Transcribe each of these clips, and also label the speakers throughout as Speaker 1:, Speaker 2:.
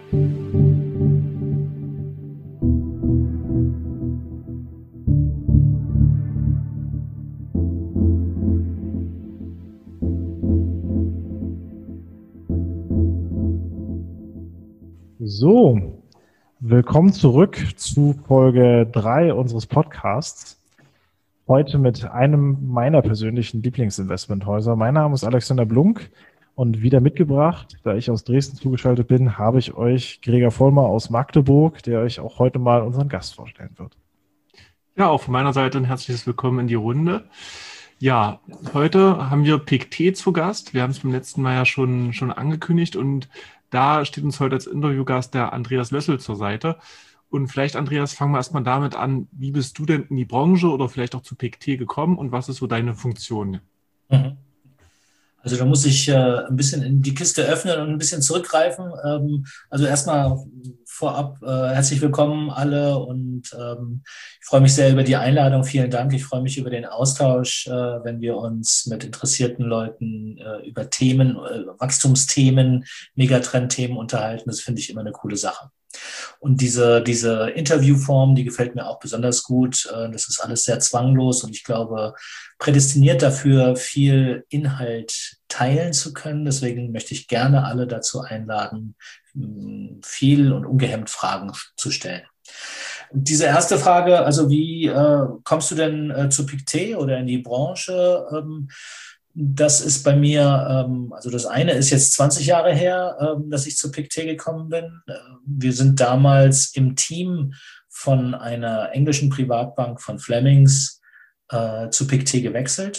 Speaker 1: So, willkommen zurück zu Folge 3 unseres Podcasts. Heute mit einem meiner persönlichen Lieblingsinvestmenthäuser. Mein Name ist Alexander Blunk und wieder mitgebracht, da ich aus Dresden zugeschaltet bin, habe ich euch Gregor Vollmer aus Magdeburg, der euch auch heute mal unseren Gast vorstellen wird.
Speaker 2: Ja, auch von meiner Seite ein herzliches Willkommen in die Runde. Ja, heute haben wir PicT zu Gast. Wir haben es beim letzten Mal ja schon angekündigt und da steht uns heute als Interviewgast der Andreas Lössel zur Seite. Und vielleicht, Andreas, fangen wir erstmal damit an, wie bist du denn in die Branche oder vielleicht auch zu PicT gekommen und was ist so deine Funktion?
Speaker 3: Also da muss ich ein bisschen in die Kiste öffnen und ein bisschen zurückgreifen. Also erstmal vorab herzlich willkommen alle und ich freue mich sehr über die Einladung. Vielen Dank. Ich freue mich über den Austausch, wenn wir uns mit interessierten Leuten über Themen, Wachstumsthemen, Megatrendthemen unterhalten. Das finde ich immer eine coole Sache. Und diese Interviewform, die gefällt mir auch besonders gut. Das ist alles sehr zwanglos und ich glaube, prädestiniert dafür, viel Inhalt teilen zu können. Deswegen möchte ich gerne alle dazu einladen, viel und ungehemmt Fragen zu stellen. Und diese erste Frage, also wie kommst du denn zu PicT oder in die Branche? Das ist bei mir, also das eine ist jetzt 20 Jahre her, dass ich zu PicT gekommen bin. Wir sind damals im Team von einer englischen Privatbank von Flemings zu PicT gewechselt.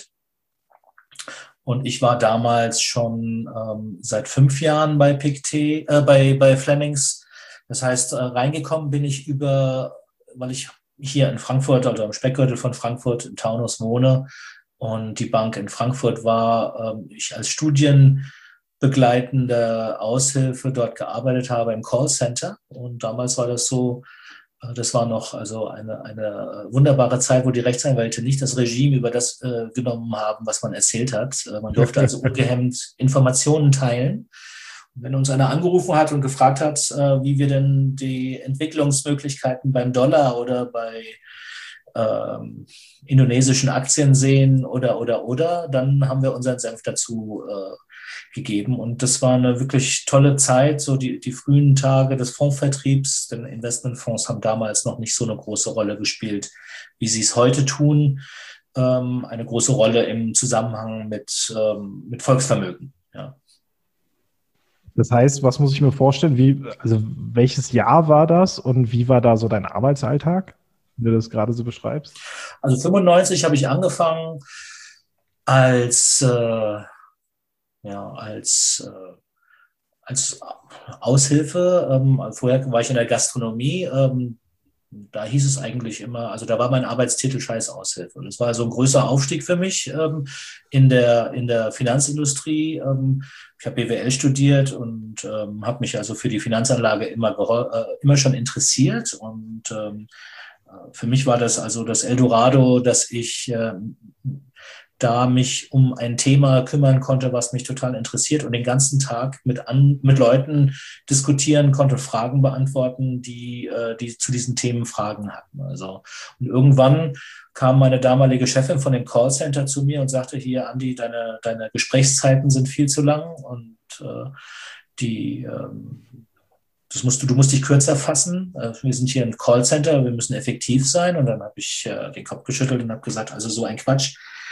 Speaker 3: Und ich war damals schon seit 5 Jahren bei PicT, bei Flemings. Das heißt, reingekommen bin ich weil ich hier in Frankfurt oder im Speckgürtel von Frankfurt im Taunus wohne und die Bank in Frankfurt war, ich als studienbegleitende Aushilfe dort gearbeitet habe im Callcenter. Und damals war das so, das war noch also eine wunderbare Zeit, wo die Rechtsanwälte nicht das Regime über das genommen haben, was man erzählt hat. Man durfte also ungehemmt Informationen teilen. Und wenn uns einer angerufen hat und gefragt hat, wie wir denn die Entwicklungsmöglichkeiten beim Dollar oder bei indonesischen Aktien sehen oder, dann haben wir unseren Senf dazu gegeben. Und das war eine wirklich tolle Zeit, so die frühen Tage des Fondsvertriebs, denn Investmentfonds haben damals noch nicht so eine große Rolle gespielt, wie sie es heute tun. Eine große Rolle im Zusammenhang mit Volksvermögen. Ja.
Speaker 1: Das heißt, was muss ich mir vorstellen? Also welches Jahr war das und wie war da so dein Arbeitsalltag, wenn du das gerade so beschreibst?
Speaker 3: Also 95 habe ich angefangen als Aushilfe. Vorher war ich in der Gastronomie. Da hieß es eigentlich immer, also da war mein Arbeitstitel Scheißaushilfe. Das war so ein größer Aufstieg für mich in der Finanzindustrie. Ich habe BWL studiert und habe mich also für die Finanzanlage immer schon interessiert. Und für mich war das also das Eldorado, dass ich da mich um ein Thema kümmern konnte, was mich total interessiert und den ganzen Tag mit Leuten diskutieren konnte, Fragen beantworten, die zu diesen Themen Fragen hatten. Also, und irgendwann kam meine damalige Chefin von dem Callcenter zu mir und sagte, hier, Andi, deine Gesprächszeiten sind viel zu lang und du musst dich kürzer fassen. Wir sind hier im Callcenter, wir müssen effektiv sein. Und dann habe ich den Kopf geschüttelt und habe gesagt, also so ein Quatsch.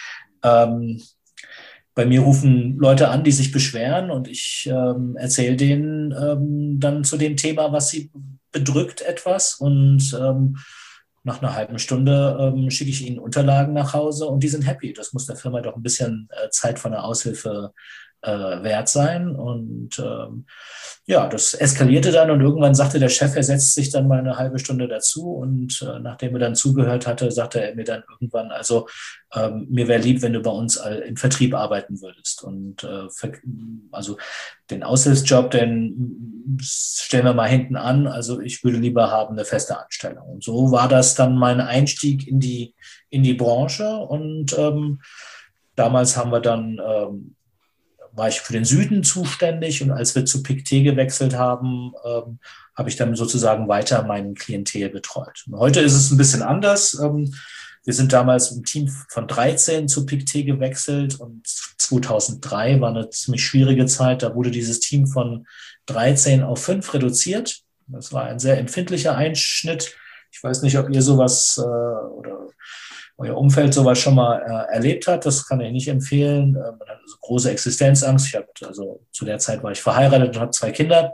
Speaker 3: Bei mir rufen Leute an, die sich beschweren und ich erzähle denen dann zu dem Thema, was sie bedrückt, etwas und nach einer halben Stunde schicke ich ihnen Unterlagen nach Hause und die sind happy. Das muss der Firma doch ein bisschen Zeit von der Aushilfe wert sein. Und ja, das eskalierte dann und irgendwann sagte der Chef, er setzt sich dann mal eine halbe Stunde dazu und nachdem er dann zugehört hatte, sagte er mir dann irgendwann, also mir wäre lieb, wenn du bei uns im Vertrieb arbeiten würdest. Und also den Aushilfsjob, den stellen wir mal hinten an. Also ich würde lieber haben eine feste Anstellung. Und so war das dann mein Einstieg in die Branche. Und damals haben wir dann war ich für den Süden zuständig und als wir zu Pictet gewechselt haben, habe ich dann sozusagen weiter mein Klientel betreut. Und heute ist es ein bisschen anders. Wir sind damals im Team von 13 zu Pictet gewechselt und 2003 war eine ziemlich schwierige Zeit. Da wurde dieses Team von 13 auf 5 reduziert. Das war ein sehr empfindlicher Einschnitt. Ich weiß nicht, ob ihr sowas oder euer Umfeld sowas schon mal erlebt hat. Das kann ich nicht empfehlen. Man hat also große Existenzangst. Also zu der Zeit war ich verheiratet und habe 2 Kinder.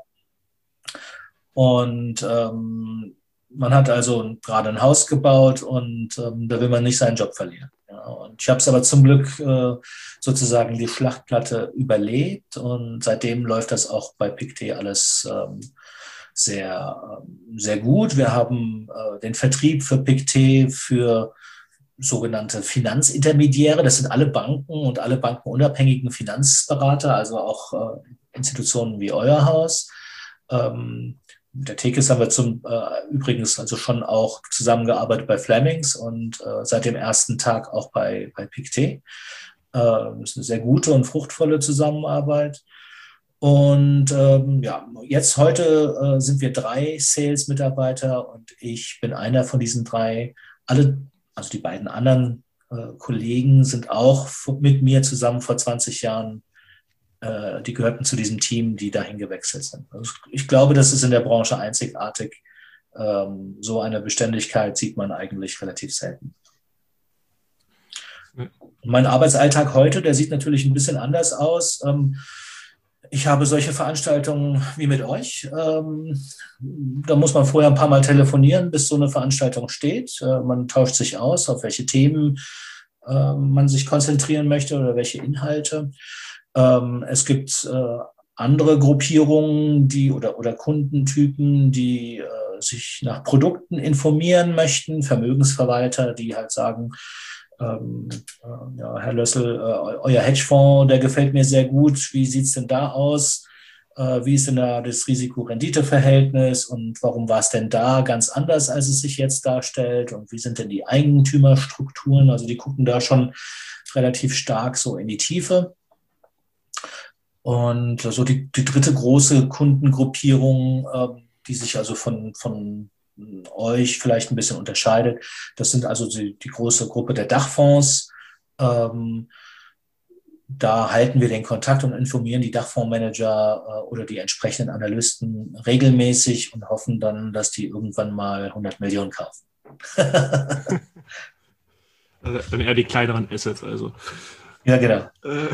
Speaker 3: Und man hat also gerade ein Haus gebaut und da will man nicht seinen Job verlieren. Ja, und ich habe es aber zum Glück sozusagen die Schlachtplatte überlebt und seitdem läuft das auch bei Pictet alles sehr, sehr gut. Wir haben den Vertrieb für Pictet für sogenannte Finanzintermediäre. Das sind alle Banken und alle bankenunabhängigen Finanzberater, also auch Institutionen wie euer Haus. Mit der Tekis haben wir übrigens also schon auch zusammengearbeitet bei Flemings und seit dem ersten Tag auch bei Pictet. Das ist eine sehr gute und fruchtvolle Zusammenarbeit. Und jetzt heute sind wir 3 Sales-Mitarbeiter und ich bin einer von diesen 3. Also die beiden anderen Kollegen sind auch mit mir zusammen vor 20 Jahren, die gehörten zu diesem Team, die dahin gewechselt sind. Also ich glaube, das ist in der Branche einzigartig. So eine Beständigkeit sieht man eigentlich relativ selten. Mein Arbeitsalltag heute, der sieht natürlich ein bisschen anders aus. Ich habe solche Veranstaltungen wie mit euch. Da muss man vorher ein paar Mal telefonieren, bis so eine Veranstaltung steht. Man tauscht sich aus, auf welche Themen man sich konzentrieren möchte oder welche Inhalte. Es gibt andere Gruppierungen, oder Kundentypen, die sich nach Produkten informieren möchten, Vermögensverwalter, die halt sagen, Herr Lössel, euer Hedgefonds, der gefällt mir sehr gut. Wie sieht es denn da aus? Wie ist denn da das Risiko-Rendite-Verhältnis und warum war es denn da ganz anders, als es sich jetzt darstellt? Und wie sind denn die Eigentümerstrukturen? Also die gucken da schon relativ stark so in die Tiefe. Und so die dritte große Kundengruppierung, die sich also von euch vielleicht ein bisschen unterscheidet, das sind also die große Gruppe der Dachfonds. Da halten wir den Kontakt und informieren die Dachfondsmanager oder die entsprechenden Analysten regelmäßig und hoffen dann, dass die irgendwann mal 100 Millionen kaufen.
Speaker 2: Also dann eher die kleineren Assets also.
Speaker 3: Ja, genau.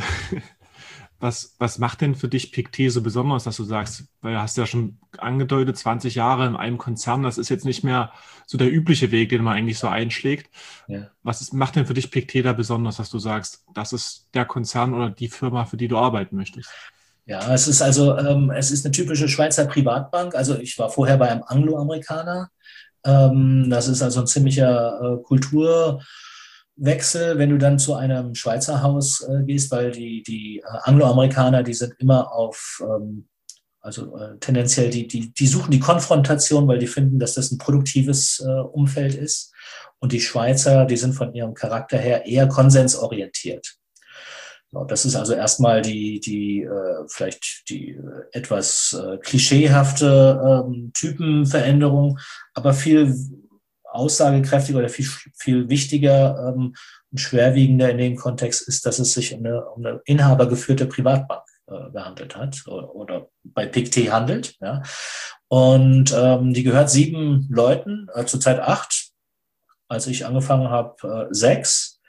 Speaker 2: Was macht denn für dich Pictet so besonders, dass du sagst, weil du hast ja schon angedeutet, 20 Jahre in einem Konzern, das ist jetzt nicht mehr so der übliche Weg, den man eigentlich so einschlägt. Ja. Was macht denn für dich Pictet da besonders, dass du sagst, das ist der Konzern oder die Firma, für die du arbeiten möchtest?
Speaker 3: Ja, es ist eine typische Schweizer Privatbank. Also ich war vorher bei einem Angloamerikaner. Das ist also ein ziemlicher Kulturwechsel, wenn du dann zu einem Schweizer Haus gehst, weil die Angloamerikaner, die sind immer auf, tendenziell, die suchen die Konfrontation, weil die finden, dass das ein produktives Umfeld ist. Und die Schweizer, die sind von ihrem Charakter her eher konsensorientiert. So, das ist also erstmal vielleicht die etwas klischeehafte Typenveränderung, aber viel aussagekräftiger oder viel wichtiger und schwerwiegender in dem Kontext ist, dass es sich um eine inhabergeführte Privatbank gehandelt hat oder bei Pictet handelt. Ja. Und die gehört 7 Leuten, zurzeit 8, als ich angefangen habe 6.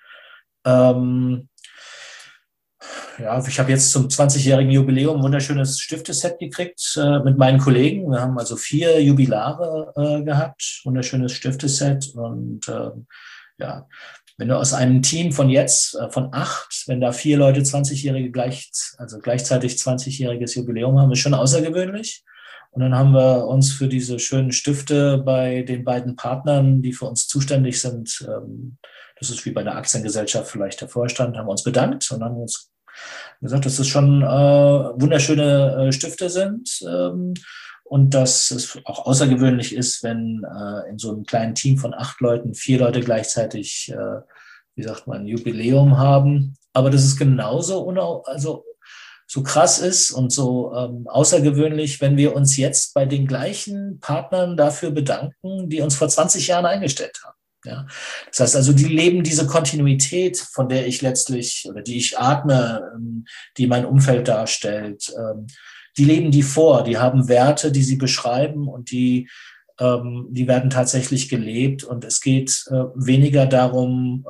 Speaker 3: Ich habe jetzt zum 20-jährigen Jubiläum ein wunderschönes Stifteset gekriegt mit meinen Kollegen. Wir haben also 4 Jubilare gehabt, wunderschönes Stifteset. Und wenn du aus einem Team von 8, wenn da 4 Leute 20-Jährige gleichzeitig 20-jähriges Jubiläum haben, ist schon außergewöhnlich. Und dann haben wir uns für diese schönen Stifte bei den beiden Partnern, die für uns zuständig sind, das ist wie bei einer Aktiengesellschaft vielleicht der Vorstand, haben wir uns bedankt und haben uns gesagt, dass es schon wunderschöne Stifte sind und dass es auch außergewöhnlich ist, wenn in so einem kleinen Team von 8 Leuten 4 Leute gleichzeitig, ein Jubiläum haben. Aber das ist genauso so krass ist und so außergewöhnlich, wenn wir uns jetzt bei den gleichen Partnern dafür bedanken, die uns vor 20 Jahren eingestellt haben. Ja, das heißt also, die leben diese Kontinuität, von der ich letztlich oder die ich atme, die mein Umfeld darstellt. Die leben die vor, die haben Werte, die sie beschreiben und die werden tatsächlich gelebt. Und es geht weniger darum,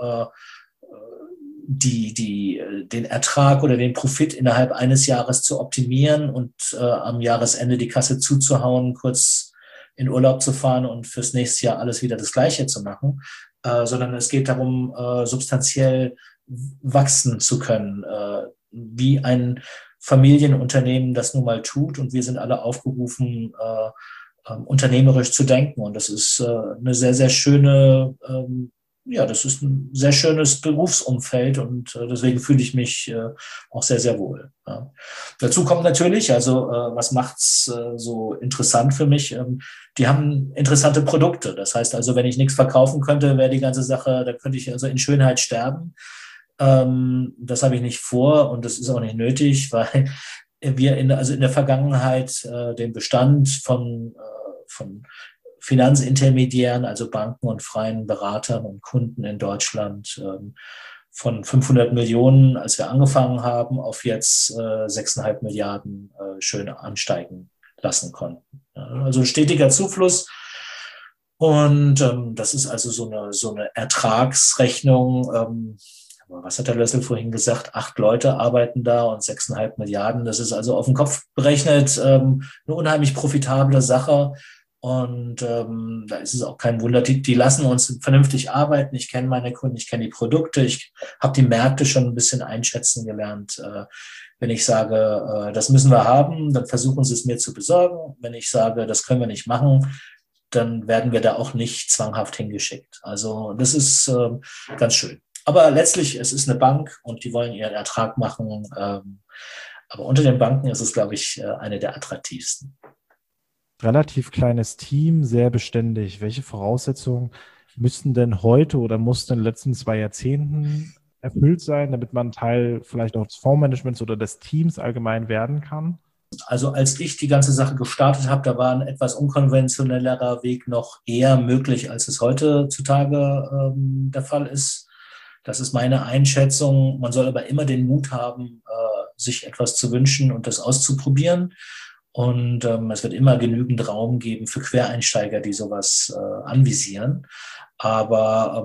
Speaker 3: den Ertrag oder den Profit innerhalb eines Jahres zu optimieren und am Jahresende die Kasse zuzuhauen, kurz in Urlaub zu fahren und fürs nächste Jahr alles wieder das Gleiche zu machen, sondern es geht darum, substanziell wachsen zu können, wie ein Familienunternehmen das nun mal tut. Und wir sind alle aufgerufen, unternehmerisch zu denken. Und das ist eine sehr, sehr schöne, das ist ein sehr schönes Berufsumfeld und deswegen fühle ich mich auch sehr, sehr wohl. Ja. Dazu kommt natürlich, also was macht's so interessant für mich? Die haben interessante Produkte. Das heißt also, wenn ich nichts verkaufen könnte, wäre die ganze Sache, da könnte ich also in Schönheit sterben. Das habe ich nicht vor und das ist auch nicht nötig, weil wir in der Vergangenheit den Bestand von Finanzintermediären, also Banken und freien Beratern und Kunden in Deutschland von 500 Millionen, als wir angefangen haben, auf jetzt 6,5 Milliarden schön ansteigen lassen konnten. Also ein stetiger Zufluss. Und das ist also so eine Ertragsrechnung. Was hat der Lössel vorhin gesagt? 8 Leute arbeiten da und 6,5 Milliarden. Das ist also auf den Kopf berechnet eine unheimlich profitable Sache. Und da ist es auch kein Wunder, die lassen uns vernünftig arbeiten. Ich kenne meine Kunden, ich kenne die Produkte, ich habe die Märkte schon ein bisschen einschätzen gelernt. Wenn ich sage, das müssen wir haben, dann versuchen sie es mir zu besorgen. Wenn ich sage, das können wir nicht machen, dann werden wir da auch nicht zwanghaft hingeschickt. Also das ist ganz schön. Aber letztlich, es ist eine Bank und die wollen ihren Ertrag machen. Aber unter den Banken ist es, glaube ich, eine der attraktivsten.
Speaker 1: Relativ kleines Team, sehr beständig. Welche Voraussetzungen müssten denn heute oder mussten in den letzten 2 Jahrzehnten erfüllt sein, damit man Teil vielleicht auch des Fondsmanagements oder des Teams allgemein werden kann?
Speaker 3: Also als ich die ganze Sache gestartet habe, da war ein etwas unkonventionellerer Weg noch eher möglich, als es heutzutage der Fall ist. Das ist meine Einschätzung. Man soll aber immer den Mut haben, sich etwas zu wünschen und das auszuprobieren. Und es wird immer genügend Raum geben für Quereinsteiger, die sowas anvisieren. Aber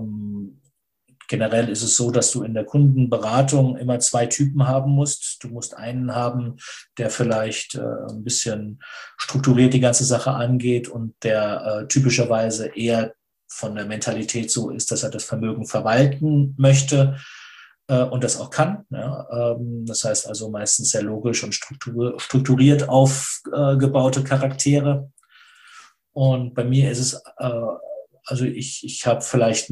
Speaker 3: generell ist es so, dass du in der Kundenberatung immer 2 Typen haben musst. Du musst einen haben, der vielleicht ein bisschen strukturiert die ganze Sache angeht und der typischerweise eher von der Mentalität so ist, dass er das Vermögen verwalten möchte. Und das auch kann. Ja. Das heißt also meistens sehr logisch und strukturiert aufgebaute Charaktere. Und bei mir ist es, also ich habe vielleicht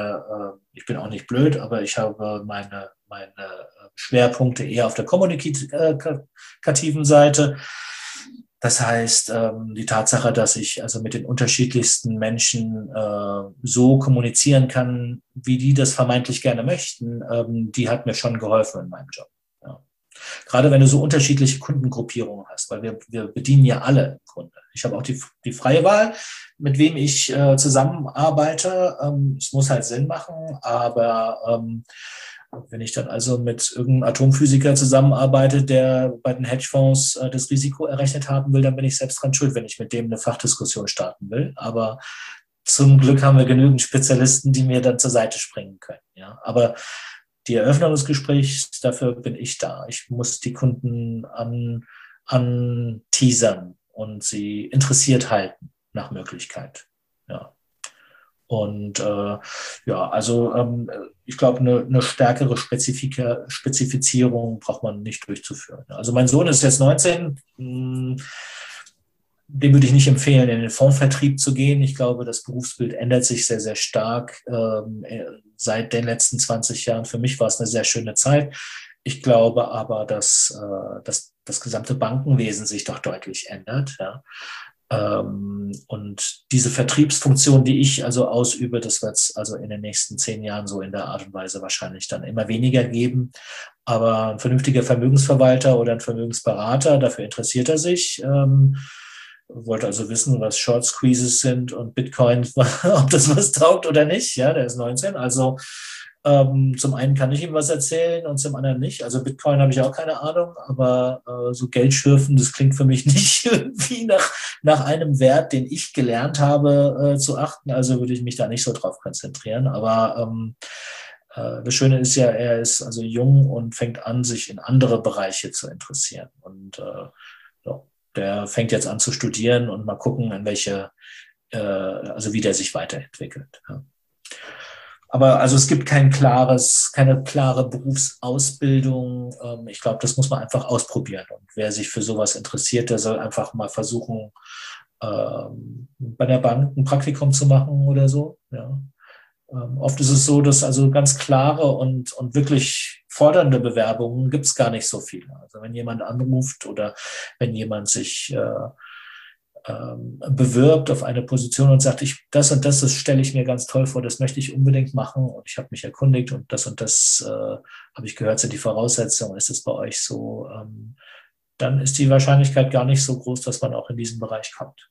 Speaker 3: ich bin auch nicht blöd, aber ich habe meine Schwerpunkte eher auf der kommunikativen Seite. Das heißt, die Tatsache, dass ich also mit den unterschiedlichsten Menschen so kommunizieren kann, wie die das vermeintlich gerne möchten, die hat mir schon geholfen in meinem Job. Ja. Gerade wenn du so unterschiedliche Kundengruppierungen hast, weil wir bedienen ja alle im Grunde. Ich habe auch die freie Wahl, mit wem ich zusammenarbeite. Es muss halt Sinn machen, aber wenn ich dann also mit irgendeinem Atomphysiker zusammenarbeite, der bei den Hedgefonds das Risiko errechnet haben will, dann bin ich selbst dran schuld, wenn ich mit dem eine Fachdiskussion starten will. Aber zum Glück haben wir genügend Spezialisten, die mir dann zur Seite springen können. Ja. Aber die Eröffnung des Gesprächs, dafür bin ich da. Ich muss die Kunden anteasern und sie interessiert halten nach Möglichkeit. Ja. Und ich glaube, eine stärkere Spezifizierung braucht man nicht durchzuführen. Also mein Sohn ist jetzt 19, dem würde ich nicht empfehlen, in den Fondsvertrieb zu gehen. Ich glaube, das Berufsbild ändert sich sehr, sehr stark seit den letzten 20 Jahren. Für mich war es eine sehr schöne Zeit. Ich glaube aber, dass das gesamte Bankenwesen sich doch deutlich ändert. Ja. Und diese Vertriebsfunktion, die ich also ausübe, das wird es also in den nächsten 10 Jahren so in der Art und Weise wahrscheinlich dann immer weniger geben. Aber ein vernünftiger Vermögensverwalter oder ein Vermögensberater, dafür interessiert er sich, wollte also wissen, was Short Squeezes sind und Bitcoin, ob das was taugt oder nicht. Ja, der ist 19. Also zum einen kann ich ihm was erzählen und zum anderen nicht. Also Bitcoin habe ich auch keine Ahnung, aber so Geldschürfen, das klingt für mich nicht irgendwie nach einem Wert, den ich gelernt habe zu achten. Also würde ich mich da nicht so drauf konzentrieren. Aber das Schöne ist ja, er ist also jung und fängt an, sich in andere Bereiche zu interessieren. Und so, der fängt jetzt an zu studieren und mal gucken, in welche, also wie der sich weiterentwickelt. Ja. Aber also es gibt keine klare Berufsausbildung. Ich glaube, das muss man einfach ausprobieren. Und wer sich für sowas interessiert, der soll einfach mal versuchen, bei der Bank ein Praktikum zu machen oder so. Ja. Oft ist es so, dass also ganz klare und wirklich fordernde Bewerbungen gibt es gar nicht so viele. Also wenn jemand anruft oder wenn jemand sich bewirbt auf eine Position und sagt, das und das stelle ich mir ganz toll vor, das möchte ich unbedingt machen und ich habe mich erkundigt und das habe ich gehört, sind die Voraussetzungen, ist es bei euch so, dann ist die Wahrscheinlichkeit gar nicht so groß, dass man auch in diesen Bereich kommt.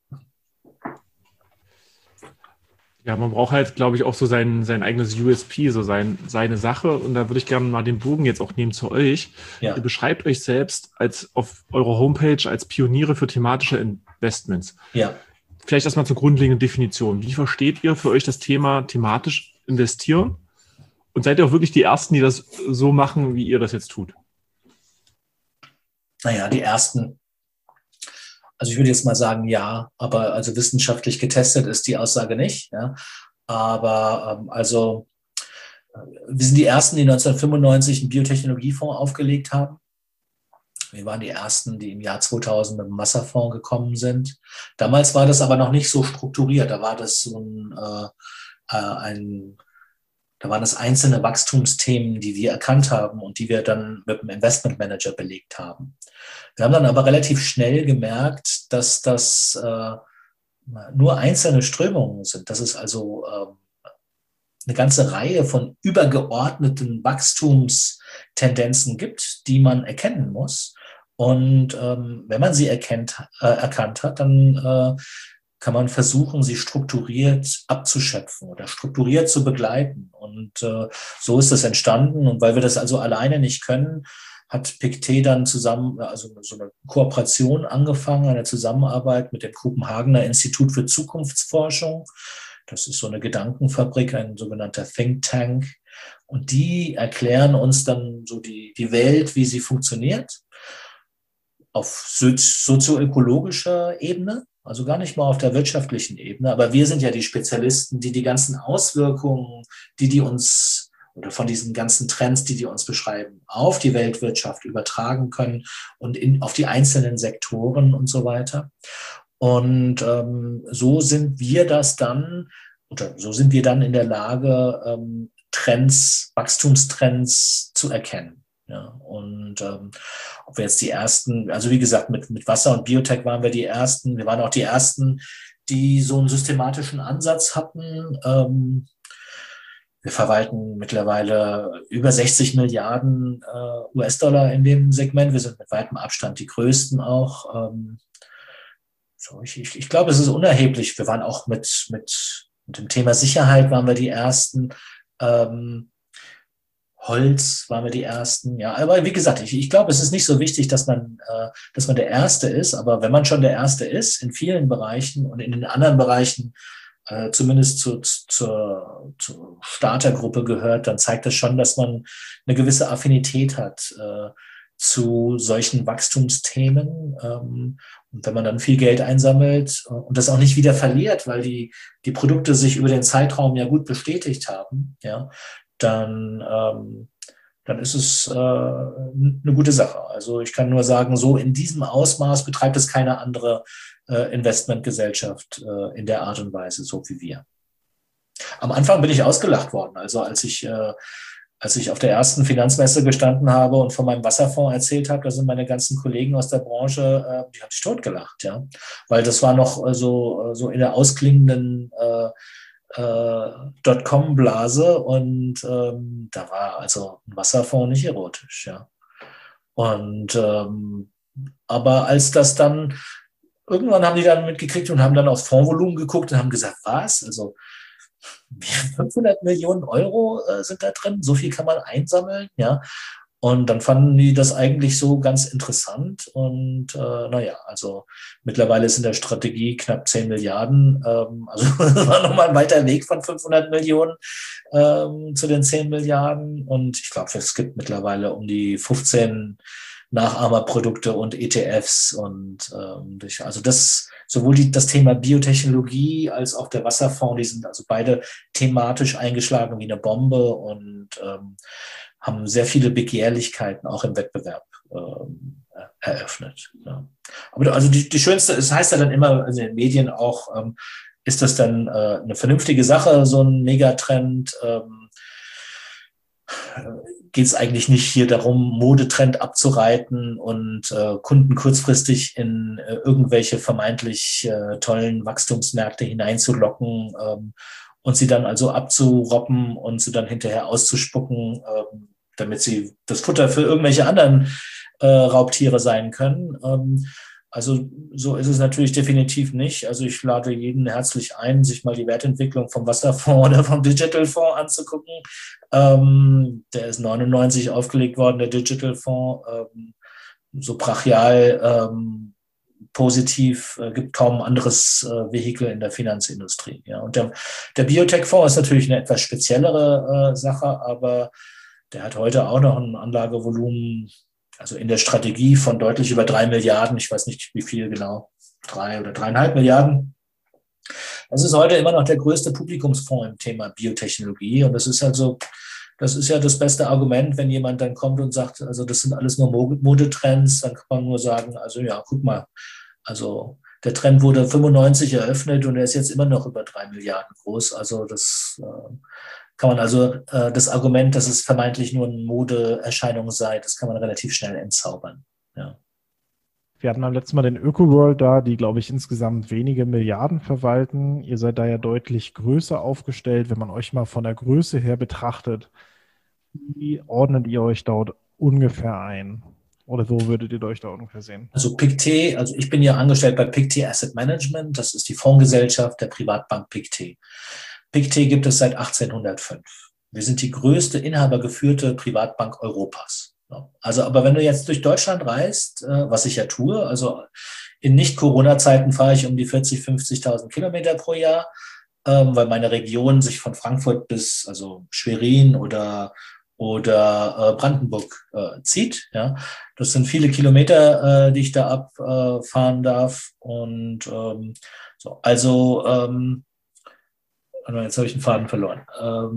Speaker 2: Ja, man braucht halt, glaube ich, auch so sein eigenes USP, so seine Sache. Und da würde ich gerne mal den Bogen jetzt auch nehmen zu euch. Ja. Ihr beschreibt euch selbst auf eurer Homepage als Pioniere für thematische Investments.
Speaker 3: Ja.
Speaker 2: Vielleicht erstmal zur grundlegenden Definition. Wie versteht ihr für euch das Thema thematisch investieren? Und seid ihr auch wirklich die Ersten, die das so machen, wie ihr das jetzt tut?
Speaker 3: Naja, die Ersten. Also ich würde jetzt mal sagen, ja, aber also wissenschaftlich getestet ist die Aussage nicht. Ja. Aber also wir sind die Ersten, die 1995 einen Biotechnologiefonds aufgelegt haben. Wir waren die Ersten, die im Jahr 2000 mit einem Wasserfonds gekommen sind. Damals war das aber noch nicht so strukturiert. Da war das so da waren das einzelne Wachstumsthemen, die wir erkannt haben und die wir dann mit dem Investmentmanager belegt haben. Wir haben dann aber relativ schnell gemerkt, dass das nur einzelne Strömungen sind. Dass es also eine ganze Reihe von übergeordneten Wachstumstendenzen gibt, die man erkennen muss. Und wenn man sie erkannt hat, dann kann man versuchen, sie strukturiert abzuschöpfen oder strukturiert zu begleiten. Und so ist das entstanden. Und weil wir das also alleine nicht können, hat Pictet dann zusammen, also so eine Kooperation angefangen, eine Zusammenarbeit mit dem Kopenhagener Institut für Zukunftsforschung. Das ist so eine Gedankenfabrik, ein sogenannter Think Tank. Und die erklären uns dann so die Welt, wie sie funktioniert, auf sozioökologischer Ebene. Also gar nicht mal auf der wirtschaftlichen Ebene, aber wir sind ja die Spezialisten, die ganzen Auswirkungen, die uns oder von diesen ganzen Trends, die uns beschreiben, auf die Weltwirtschaft übertragen können und auf die einzelnen Sektoren und so weiter. Und so sind wir dann in der Lage, Wachstumstrends zu erkennen. Ja, und ob wir jetzt die Ersten, also wie gesagt, mit Wasser und Biotech waren wir die Ersten. Wir waren auch die Ersten, die so einen systematischen Ansatz hatten. Wir verwalten mittlerweile über 60 Milliarden US-Dollar in dem Segment. Wir sind mit weitem Abstand die Größten auch. Ich glaube, es ist unerheblich. Wir waren auch mit dem Thema Sicherheit waren wir die Ersten. Holz waren wir die Ersten, ja. Aber wie gesagt, ich glaube, es ist nicht so wichtig, dass man der Erste ist. Aber wenn man schon der Erste ist, in vielen Bereichen und in den anderen Bereichen zumindest zur Startergruppe gehört, dann zeigt das schon, dass man eine gewisse Affinität hat zu solchen Wachstumsthemen. Und wenn man dann viel Geld einsammelt und das auch nicht wieder verliert, weil die Produkte sich über den Zeitraum ja gut bestätigt haben, ja, dann ist es eine gute Sache. Also ich kann nur sagen, so in diesem Ausmaß betreibt es keine andere Investmentgesellschaft in der Art und Weise, so wie wir. Am Anfang bin ich ausgelacht worden. Also als ich auf der ersten Finanzmesse gestanden habe und von meinem Wasserfonds erzählt habe, da sind meine ganzen Kollegen aus der Branche, die haben sich totgelacht, ja, weil das war noch so in der ausklingenden Dotcom-Blase und da war also ein Wasserfonds nicht erotisch, ja. Und aber als das dann, irgendwann haben die dann mitgekriegt und haben dann aufs Fondsvolumen geguckt und haben gesagt, was? Also 500 Millionen Euro sind da drin, so viel kann man einsammeln, ja. Und dann fanden die das eigentlich so ganz interessant. Und also mittlerweile ist in der Strategie knapp 10 Milliarden. Also das war nochmal ein weiter Weg von 500 Millionen zu den 10 Milliarden. Und ich glaube, es gibt mittlerweile um die 15 Nachahmerprodukte und ETFs. Und also das sowohl das Thema Biotechnologie als auch der Wasserfonds, die sind also beide thematisch eingeschlagen wie eine Bombe und haben sehr viele Begehrlichkeiten auch im Wettbewerb eröffnet. Ja. Aber also die schönste, es heißt ja dann immer in den Medien auch, ist das dann eine vernünftige Sache, so ein Megatrend? Geht es eigentlich nicht hier darum, Modetrend abzureiten und Kunden kurzfristig in irgendwelche vermeintlich tollen Wachstumsmärkte hineinzulocken und sie dann also abzuroppen und sie dann hinterher auszuspucken, damit sie das Futter für irgendwelche anderen Raubtiere sein können. Also so ist es natürlich definitiv nicht. Also ich lade jeden herzlich ein, sich mal die Wertentwicklung vom Wasserfonds oder vom Digitalfonds anzugucken. Der ist 99 aufgelegt worden, der Digitalfonds. So brachial positiv, gibt kaum ein anderes Vehikel in der Finanzindustrie. Ja. Und der Biotech-Fonds ist natürlich eine etwas speziellere Sache, aber der hat heute auch noch ein Anlagevolumen, also in der Strategie von deutlich über 3 Milliarden. Ich weiß nicht, wie viel genau, 3 oder 3,5 Milliarden. Das ist heute immer noch der größte Publikumsfonds im Thema Biotechnologie. Und das ist also, das ist ja das beste Argument, wenn jemand dann kommt und sagt, also das sind alles nur Modetrends, dann kann man nur sagen, also ja, guck mal, also der Trend wurde 95 eröffnet und er ist jetzt immer noch über 3 Milliarden groß. Also das kann man also das Argument, dass es vermeintlich nur eine Modeerscheinung sei, das kann man relativ schnell entzaubern. Ja.
Speaker 1: Wir hatten am letzten Mal den Öko-World da, die, glaube ich, insgesamt wenige Milliarden verwalten. Ihr seid da ja deutlich größer aufgestellt. Wenn man euch mal von der Größe her betrachtet, wie ordnet ihr euch dort ungefähr ein? Oder wo würdet ihr euch da ungefähr sehen?
Speaker 3: Also Pictet, also ich bin ja angestellt bei Pictet Asset Management. Das ist die Fondsgesellschaft der Privatbank Pictet. Pictet gibt es seit 1805. Wir sind die größte inhabergeführte Privatbank Europas. Also, aber wenn du jetzt durch Deutschland reist, was ich ja tue, also in Nicht-Corona-Zeiten fahre ich um die 40.000, 50.000 Kilometer pro Jahr, weil meine Region sich von Frankfurt bis also Schwerin oder Brandenburg zieht. Ja. Das sind viele Kilometer, die ich da abfahren darf. Und so, also jetzt habe ich den Faden verloren.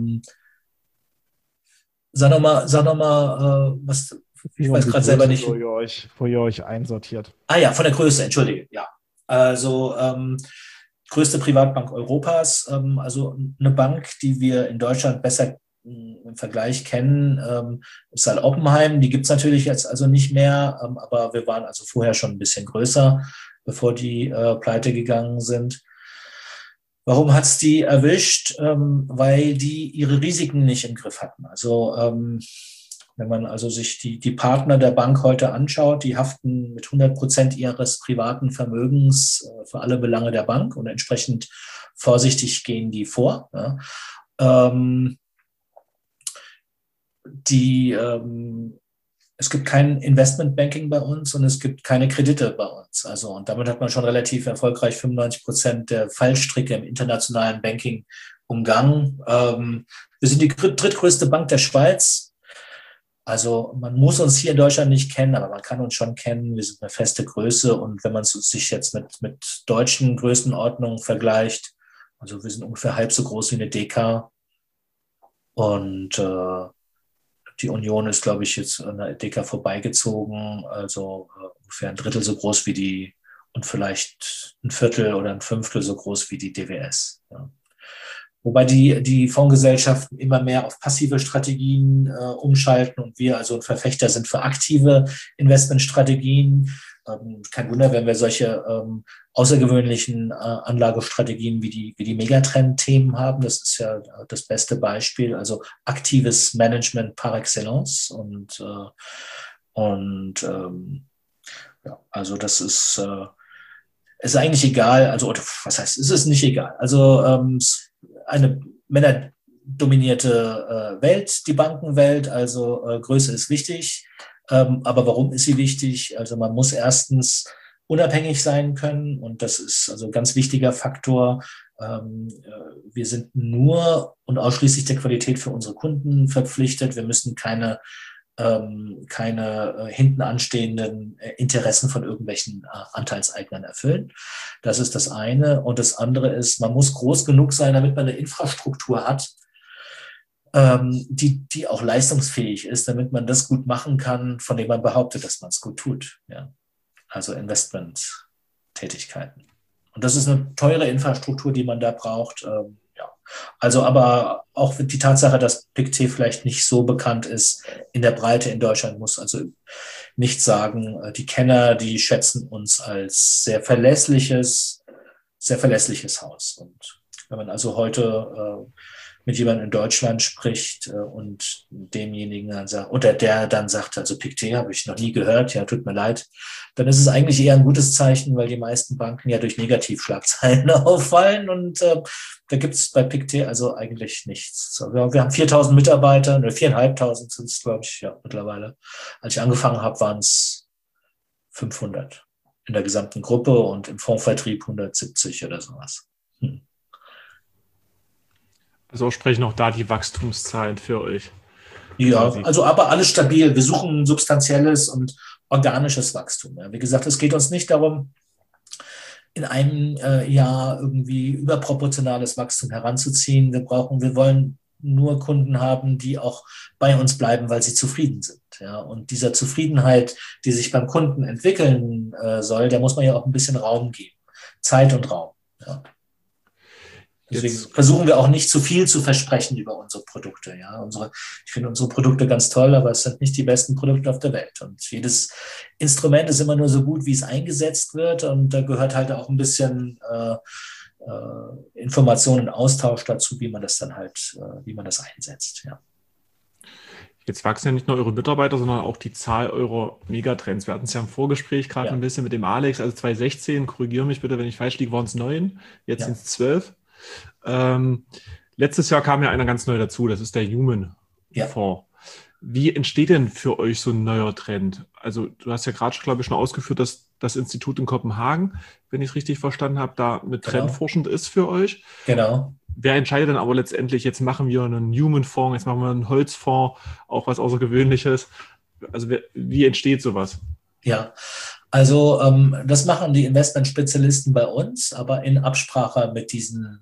Speaker 3: Sag noch mal, was, ich weiß gerade selber nicht.
Speaker 1: Wo ihr euch einsortiert.
Speaker 3: Ah ja, von der Größe, entschuldige, ja. Also größte Privatbank Europas, also eine Bank, die wir in Deutschland besser im Vergleich kennen, ist halt Oppenheim. Die gibt es natürlich jetzt also nicht mehr, aber wir waren also vorher schon ein bisschen größer, bevor die pleite gegangen sind. Warum hat es die erwischt? Weil die ihre Risiken nicht im Griff hatten. Also wenn man also sich die Partner der Bank heute anschaut, die haften mit 100% ihres privaten Vermögens für alle Belange der Bank und entsprechend vorsichtig gehen die vor. Ja. Es gibt kein Investmentbanking bei uns und es gibt keine Kredite bei uns. Also, und damit hat man schon relativ erfolgreich 95% der Fallstricke im internationalen Banking umgangen. Wir sind die drittgrößte Bank der Schweiz. Also man muss uns hier in Deutschland nicht kennen, aber man kann uns schon kennen. Wir sind eine feste Größe und wenn man sich jetzt mit deutschen Größenordnungen vergleicht, also wir sind ungefähr halb so groß wie eine DK und die Union ist, glaube ich, jetzt an der DK vorbeigezogen, also ungefähr ein Drittel so groß wie die und vielleicht ein Viertel oder ein Fünftel so groß wie die DWS. Ja. Wobei die Fondsgesellschaften immer mehr auf passive Strategien umschalten und wir also ein Verfechter sind für aktive Investmentstrategien. kein Wunder, wenn wir solche außergewöhnlichen Anlagestrategien wie die Megatrend-Themen haben. Das ist ja das beste Beispiel, also aktives Management par excellence. Ja, also das ist eigentlich egal, also oder was heißt, es ist nicht egal. Also eine männerdominierte Welt, die Bankenwelt, also Größe ist wichtig. Aber warum ist sie wichtig? Also man muss erstens unabhängig sein können und das ist also ein ganz wichtiger Faktor. Wir sind nur und ausschließlich der Qualität für unsere Kunden verpflichtet. Wir müssen keine hinten anstehenden Interessen von irgendwelchen Anteilseignern erfüllen. Das ist das eine. Und das andere ist, man muss groß genug sein, damit man eine Infrastruktur hat, die auch leistungsfähig ist, damit man das gut machen kann, von dem man behauptet, dass man es gut tut. Ja. Also Investmenttätigkeiten. Und das ist eine teure Infrastruktur, die man da braucht. Ja. Also aber auch die Tatsache, dass PICT vielleicht nicht so bekannt ist in der Breite in Deutschland, muss also nicht sagen, die Kenner, die schätzen uns als sehr verlässliches Haus. Und wenn man also heute mit jemandem in Deutschland spricht und demjenigen dann sagt, oder der dann sagt, also PICT habe ich noch nie gehört, ja, tut mir leid, dann ist es eigentlich eher ein gutes Zeichen, weil die meisten Banken ja durch Negativschlagzeilen auffallen und da gibt es bei PICT also eigentlich nichts. So, wir haben 4.000 Mitarbeiter, oder 4.500 sind es, glaube ich, ja, mittlerweile. Als ich angefangen habe, waren es 500 in der gesamten Gruppe und im Fondsvertrieb 170 oder sowas.
Speaker 2: Also sprechen auch da die Wachstumszahlen für euch.
Speaker 3: Ja, also aber alles stabil. Wir suchen substanzielles und organisches Wachstum. Ja. Wie gesagt, es geht uns nicht darum, in einem Jahr irgendwie überproportionales Wachstum heranzuziehen. Wir wollen nur Kunden haben, die auch bei uns bleiben, weil sie zufrieden sind. Ja. Und dieser Zufriedenheit, die sich beim Kunden entwickeln soll, der muss man ja auch ein bisschen Raum geben. Zeit und Raum. Ja. Deswegen versuchen wir auch nicht zu viel zu versprechen über unsere Produkte. Ja, ich finde unsere Produkte ganz toll, aber es sind nicht die besten Produkte auf der Welt. Und jedes Instrument ist immer nur so gut, wie es eingesetzt wird. Und da gehört halt auch ein bisschen Information und Austausch dazu, wie man das einsetzt. Ja.
Speaker 2: Jetzt wachsen ja nicht nur eure Mitarbeiter, sondern auch die Zahl eurer Megatrends. Wir hatten es ja im Vorgespräch gerade ein bisschen mit dem Alex. Also 2016, korrigiere mich bitte, wenn ich falsch liege, waren es 9, jetzt sind es 12. Letztes Jahr kam ja einer ganz neu dazu, das ist der Human Fonds. Wie entsteht denn für euch so ein neuer Trend? Also du hast ja gerade, glaube ich, schon ausgeführt, dass das Institut in Kopenhagen, wenn ich es richtig verstanden habe, da mit trendforschend ist für euch.
Speaker 3: Genau.
Speaker 2: Wer entscheidet dann aber letztendlich, jetzt machen wir einen Human Fonds, jetzt machen wir einen Holzfonds, auch was Außergewöhnliches. Also wie entsteht sowas?
Speaker 3: Ja, also das machen die Investmentspezialisten bei uns, aber in Absprache mit diesem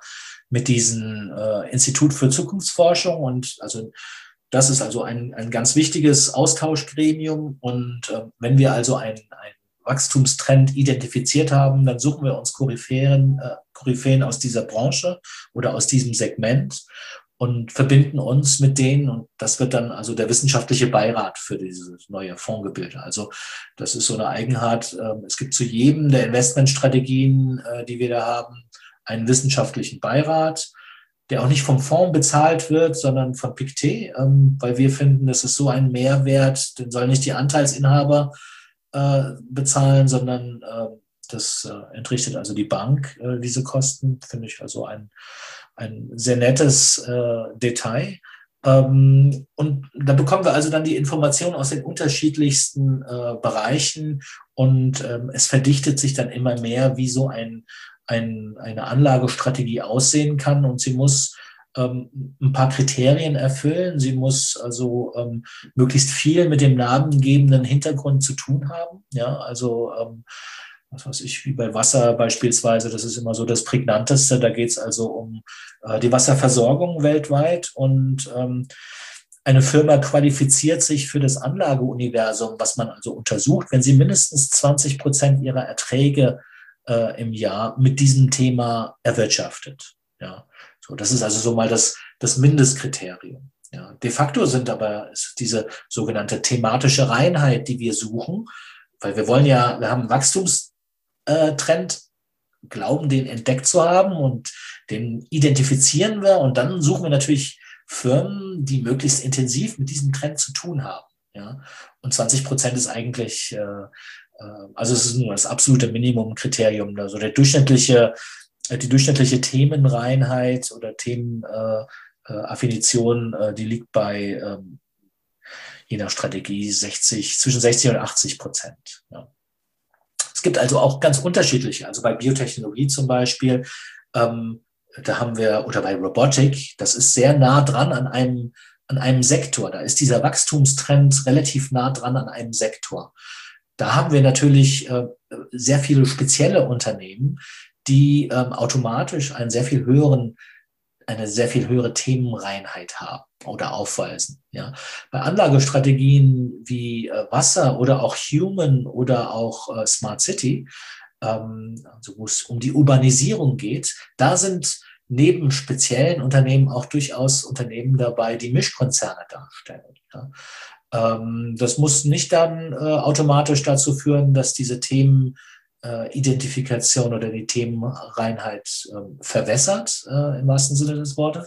Speaker 3: Institut für Zukunftsforschung. Und also das ist also ein ganz wichtiges Austauschgremium. Und wenn wir also einen Wachstumstrend identifiziert haben, dann suchen wir uns Koryphäen aus dieser Branche oder aus diesem Segment und verbinden uns mit denen, und das wird dann also der wissenschaftliche Beirat für dieses neue Fondsgebilde. Also das ist so eine Eigenart. Es gibt zu jedem der Investmentstrategien, die wir da haben, einen wissenschaftlichen Beirat, der auch nicht vom Fonds bezahlt wird, sondern von PICT, weil wir finden, das ist so ein Mehrwert, den sollen nicht die Anteilsinhaber bezahlen, sondern das entrichtet also die Bank, diese Kosten. Finde ich also ein sehr nettes Detail. Und da bekommen wir also dann die Informationen aus den unterschiedlichsten Bereichen und es verdichtet sich dann immer mehr, wie so eine Anlagestrategie aussehen kann, und sie muss ein paar Kriterien erfüllen. Sie muss also möglichst viel mit dem namengebenden Hintergrund zu tun haben. Ja, also was weiß ich, wie bei Wasser beispielsweise, das ist immer so das Prägnanteste. Da geht es also um die Wasserversorgung weltweit, und eine Firma qualifiziert sich für das Anlageuniversum, was man also untersucht, wenn sie mindestens 20% ihrer Erträge im Jahr mit diesem Thema erwirtschaftet. Ja, so, das ist also so mal das Mindestkriterium. Ja, de facto ist diese sogenannte thematische Reinheit, die wir suchen, Weil wir haben einen Wachstumstrend, glauben, den entdeckt zu haben und den identifizieren wir und dann suchen wir natürlich Firmen, die möglichst intensiv mit diesem Trend zu tun haben. Ja? Und 20% ist eigentlich, also es ist nur das absolute Minimumkriterium. Also die durchschnittliche Themenreinheit oder Themenaffinition, die liegt bei je nach Strategie zwischen 60 und 80%. Ja. Es gibt also auch ganz unterschiedliche, also bei Biotechnologie zum Beispiel, da haben wir, oder bei Robotik, das ist sehr nah dran an einem Sektor. Da ist dieser Wachstumstrend relativ nah dran an einem Sektor. Da haben wir natürlich sehr viele spezielle Unternehmen, die automatisch eine sehr viel höhere Themenreinheit haben oder aufweisen. Ja. Bei Anlagestrategien wie Wasser oder auch Human oder auch Smart City, also wo es um die Urbanisierung geht, da sind neben speziellen Unternehmen auch durchaus Unternehmen dabei, die Mischkonzerne darstellen. Ja. Das muss nicht dann automatisch dazu führen, dass diese Themenidentifikation oder die Themenreinheit verwässert, im wahrsten Sinne des Wortes.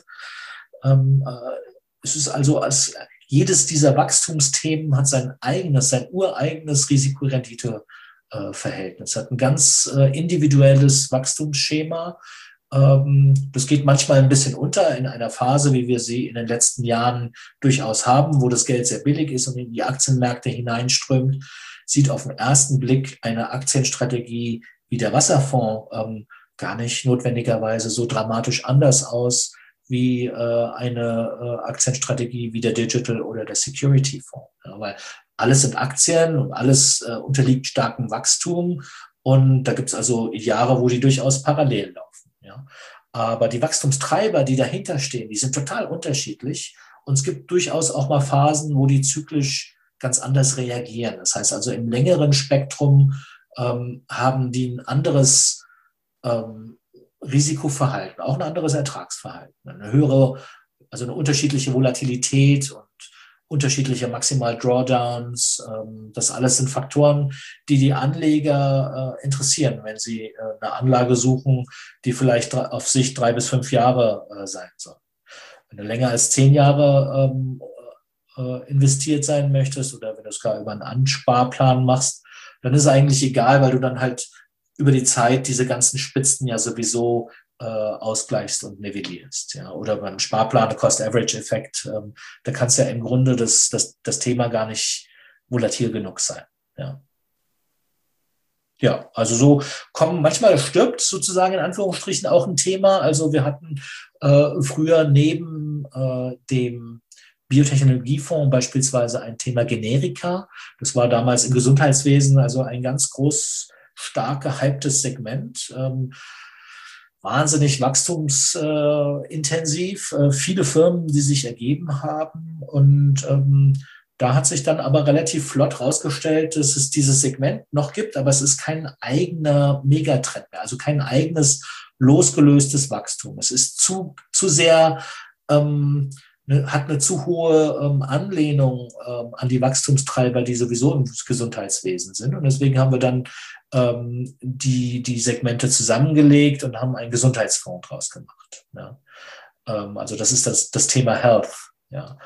Speaker 3: Es ist also, jedes dieser Wachstumsthemen hat sein ureigenes Risikorendite-Verhältnis, hat ein ganz individuelles Wachstumsschema. Das geht manchmal ein bisschen unter in einer Phase, wie wir sie in den letzten Jahren durchaus haben, wo das Geld sehr billig ist und in die Aktienmärkte hineinströmt. Sieht auf den ersten Blick eine Aktienstrategie wie der Wasserfonds gar nicht notwendigerweise so dramatisch anders aus wie eine Aktienstrategie wie der Digital oder der Security Fonds. Ja, weil alles sind Aktien und alles unterliegt starkem Wachstum. Und da gibt es also Jahre, wo die durchaus parallel laufen. Ja. Aber die Wachstumstreiber, die dahinter stehen, die sind total unterschiedlich. Und es gibt durchaus auch mal Phasen, wo die zyklisch ganz anders reagieren. Das heißt also im längeren Spektrum haben die ein anderes Risikoverhalten, auch ein anderes Ertragsverhalten, eine unterschiedliche Volatilität und unterschiedliche Maximal Drawdowns. Das alles sind Faktoren, die Anleger interessieren, wenn sie eine Anlage suchen, die vielleicht auf Sicht 3 bis 5 Jahre sein soll. Wenn du länger als 10 Jahre investiert sein möchtest oder wenn du es gar über einen Ansparplan machst, dann ist es eigentlich egal, weil du dann halt über die Zeit diese ganzen Spitzen ja sowieso ausgleichst und nivellierst. Ja. Oder beim Sparplan, Cost-Average-Effekt, da kann es ja im Grunde das Thema gar nicht volatil genug sein. Ja. Ja, also so manchmal stirbt sozusagen in Anführungsstrichen auch ein Thema. Also wir hatten früher neben dem Biotechnologiefonds beispielsweise ein Thema Generika. Das war damals im Gesundheitswesen also ein ganz stark gehyptes Segment. Wahnsinnig wachstumsintensiv, viele Firmen, die sich ergeben haben. Und da hat sich dann aber relativ flott rausgestellt, dass es dieses Segment noch gibt, aber es ist kein eigener Megatrend mehr, also kein eigenes losgelöstes Wachstum. Es ist zu sehr, hat eine zu hohe Anlehnung an die Wachstumstreiber, die sowieso im Gesundheitswesen sind. Und deswegen haben wir dann die Segmente zusammengelegt und haben einen Gesundheitsfonds draus gemacht. Ja. Also das ist das Thema Health. Ja.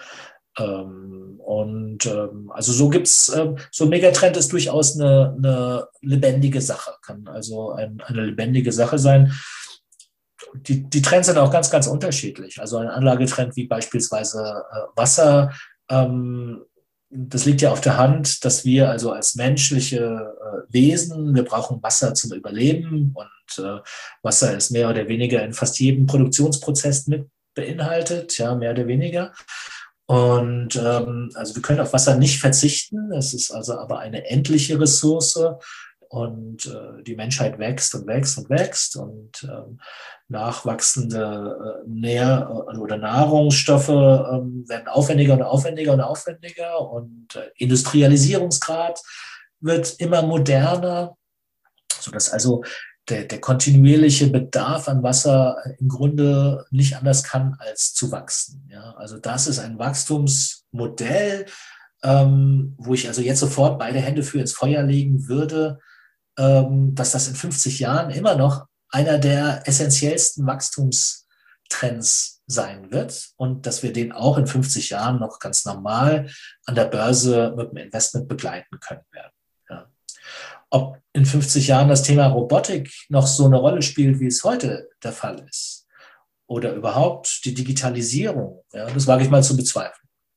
Speaker 3: Also so gibt's so ein Megatrend ist durchaus eine lebendige Sache, kann also eine lebendige Sache sein. Die Trends sind auch ganz, ganz unterschiedlich. Also ein Anlagetrend wie beispielsweise Wasser, das liegt ja auf der Hand, dass wir also als menschliche Wesen, wir brauchen Wasser zum Überleben und Wasser ist mehr oder weniger in fast jedem Produktionsprozess mit beinhaltet, ja, mehr oder weniger. Und also wir können auf Wasser nicht verzichten, es ist also aber eine endliche Ressource. Und die Menschheit wächst und wächst und wächst und nachwachsende Nahrungsstoffe werden aufwendiger und aufwendiger und aufwendiger und Industrialisierungsgrad wird immer moderner, sodass also der kontinuierliche Bedarf an Wasser im Grunde nicht anders kann, als zu wachsen. Ja? Also das ist ein Wachstumsmodell, wo ich also jetzt sofort beide Hände für ins Feuer legen würde, dass das in 50 Jahren immer noch einer der essentiellsten Wachstumstrends sein wird und dass wir den auch in 50 Jahren noch ganz normal an der Börse mit dem Investment begleiten können werden. Ja. Ob in 50 Jahren das Thema Robotik noch so eine Rolle spielt, wie es heute der Fall ist, oder überhaupt die Digitalisierung, ja, das wage ich mal zu bezweifeln.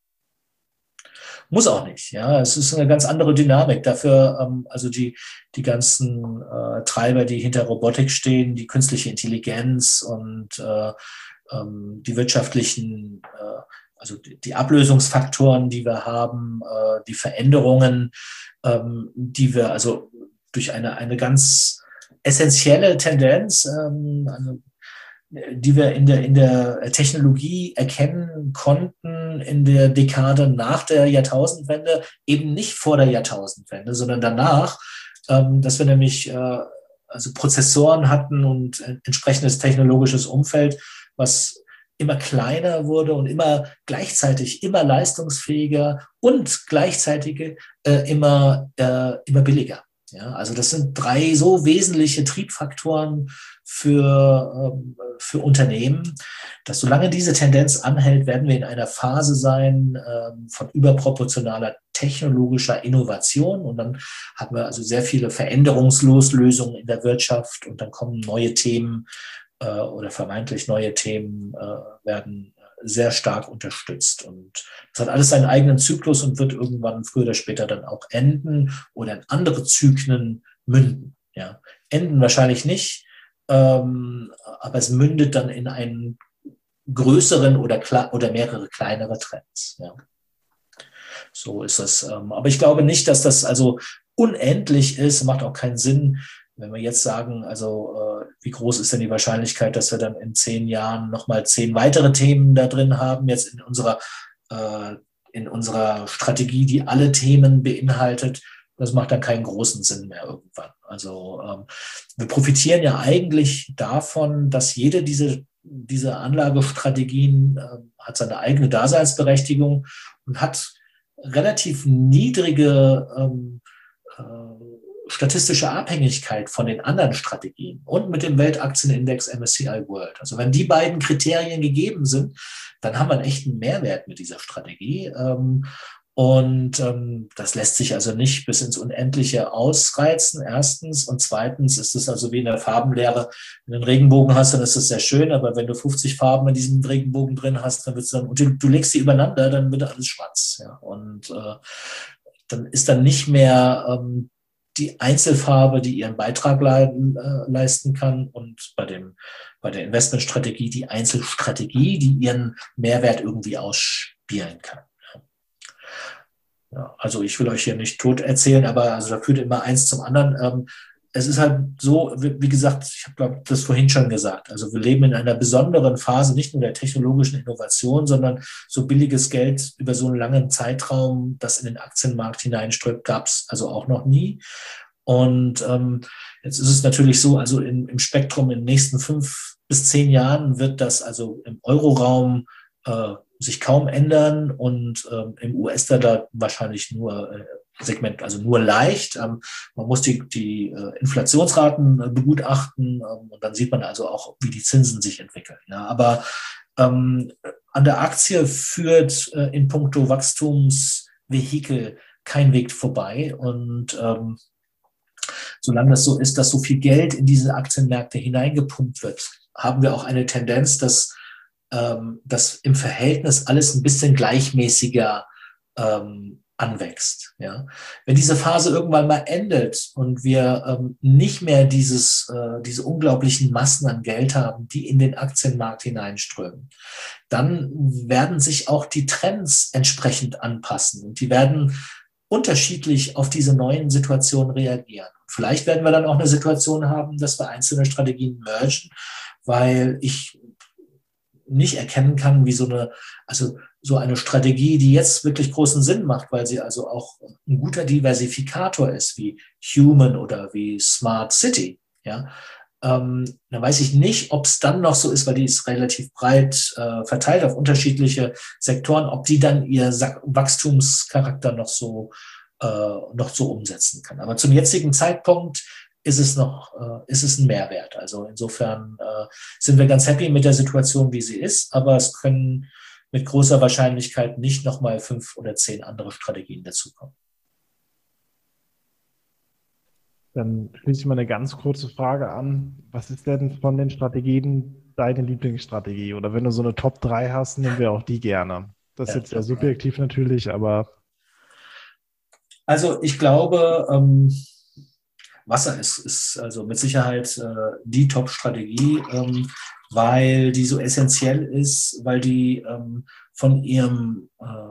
Speaker 3: Muss auch nicht. Ja, es ist eine ganz andere Dynamik. Dafür, also die ganzen Treiber, die hinter Robotik stehen, die künstliche Intelligenz und die wirtschaftlichen, also die Ablösungsfaktoren, die wir haben, die Veränderungen, die wir also durch eine ganz essentielle Tendenz, also die wir in der Technologie erkennen konnten in der Dekade nach der Jahrtausendwende, eben nicht vor der Jahrtausendwende, sondern danach, dass wir nämlich also Prozessoren hatten und entsprechendes technologisches Umfeld, was immer kleiner wurde und immer gleichzeitig immer leistungsfähiger und gleichzeitig immer billiger. Ja, also das sind 3 so wesentliche Triebfaktoren für Unternehmen, dass solange diese Tendenz anhält, werden wir in einer Phase sein von überproportionaler technologischer Innovation und dann haben wir also sehr viele Veränderungsloslösungen in der Wirtschaft und dann kommen neue Themen oder vermeintlich neue Themen werden sehr stark unterstützt. Und das hat alles seinen eigenen Zyklus und wird irgendwann früher oder später dann auch enden oder in andere Zyklen münden. Ja. Enden wahrscheinlich nicht, aber es mündet dann in einen größeren oder mehrere kleinere Trends. Ja. So ist das. Aber ich glaube nicht, dass das also unendlich ist, macht auch keinen Sinn, wenn wir jetzt sagen, also wie groß ist denn die Wahrscheinlichkeit, dass wir dann in 10 Jahren nochmal 10 weitere Themen da drin haben, jetzt in unserer Strategie, die alle Themen beinhaltet, das macht dann keinen großen Sinn mehr irgendwann. Also wir profitieren ja eigentlich davon, dass jede diese Anlagestrategien hat seine eigene Daseinsberechtigung und hat relativ niedrige statistische Abhängigkeit von den anderen Strategien und mit dem Weltaktienindex MSCI World. Also wenn die beiden Kriterien gegeben sind, dann haben wir einen echten Mehrwert mit dieser Strategie. Das lässt sich also nicht bis ins Unendliche ausreizen, erstens. Und zweitens ist es also wie in der Farbenlehre, wenn du einen Regenbogen hast, dann ist das sehr schön, aber wenn du 50 Farben in diesem Regenbogen drin hast, dann wird es dann, und du legst die übereinander, dann wird alles schwarz. Ja. Und dann ist dann nicht mehr die Einzelfarbe, die ihren Beitrag leisten kann und bei der Investmentstrategie die Einzelstrategie, die ihren Mehrwert irgendwie ausspielen kann. Ja, also ich will euch hier nicht tot erzählen, aber also da führt immer eins zum anderen. Es ist halt so, wie gesagt, ich habe glaube das vorhin schon gesagt, also wir leben in einer besonderen Phase, nicht nur der technologischen Innovation, sondern so billiges Geld über so einen langen Zeitraum, das in den Aktienmarkt hineinströmt, gab es also auch noch nie. Und jetzt ist es natürlich so, also im Spektrum in den nächsten 5 bis 10 Jahren wird das also im Euroraum sich kaum ändern und im US-Dollar wahrscheinlich nur Segment, also nur leicht. Man muss die Inflationsraten begutachten und dann sieht man also auch, wie die Zinsen sich entwickeln. Ja, aber an der Aktie führt in puncto Wachstumsvehikel kein Weg vorbei und solange das so ist, dass so viel Geld in diese Aktienmärkte hineingepumpt wird, haben wir auch eine Tendenz, dass im Verhältnis alles ein bisschen gleichmäßiger anwächst. Ja? Wenn diese Phase irgendwann mal endet und wir nicht mehr diese unglaublichen Massen an Geld haben, die in den Aktienmarkt hineinströmen, dann werden sich auch die Trends entsprechend anpassen und die werden unterschiedlich auf diese neuen Situationen reagieren. Vielleicht werden wir dann auch eine Situation haben, dass wir einzelne Strategien mergen, weil ich nicht erkennen kann, wie so eine Strategie, die jetzt wirklich großen Sinn macht, weil sie also auch ein guter Diversifikator ist, wie Human oder wie Smart City, ja, dann weiß ich nicht, ob es dann noch so ist, weil die ist relativ breit verteilt auf unterschiedliche Sektoren, ob die dann ihr Wachstumscharakter noch so umsetzen kann. Aber zum jetzigen Zeitpunkt ist es ein Mehrwert. Also insofern sind wir ganz happy mit der Situation, wie sie ist, aber es können mit großer Wahrscheinlichkeit nicht nochmal 5 oder 10 andere Strategien dazukommen.
Speaker 1: Dann schließe ich mal eine ganz kurze Frage an. Was ist denn von den Strategien deine Lieblingsstrategie? Oder wenn du so eine Top 3 hast, nehmen wir auch die gerne. Das ist jetzt sehr subjektiv natürlich, aber...
Speaker 3: Also ich glaube, Wasser ist also mit Sicherheit die Top-Strategie, weil die so essentiell ist, weil die von ihrem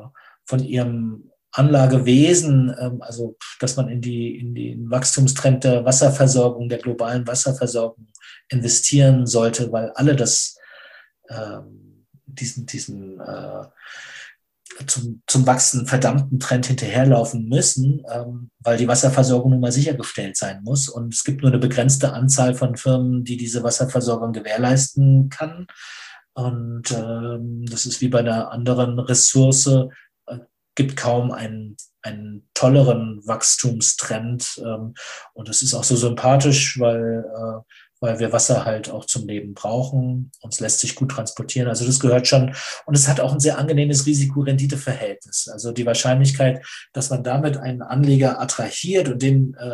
Speaker 3: Anlagewesen, also dass man in den Wachstumstrend der Wasserversorgung, der globalen Wasserversorgung investieren sollte, weil alle diesen zum wachsenden verdammten Trend hinterherlaufen müssen, weil die Wasserversorgung nun mal sichergestellt sein muss. Und es gibt nur eine begrenzte Anzahl von Firmen, die diese Wasserversorgung gewährleisten kann. Und das ist wie bei einer anderen Ressource, gibt kaum einen tolleren Wachstumstrend. Und das ist auch so sympathisch, weil wir Wasser halt auch zum Leben brauchen. Uns lässt sich gut transportieren. Also das gehört schon. Und es hat auch ein sehr angenehmes Risiko-Rendite-Verhältnis. Also die Wahrscheinlichkeit, dass man damit einen Anleger attrahiert und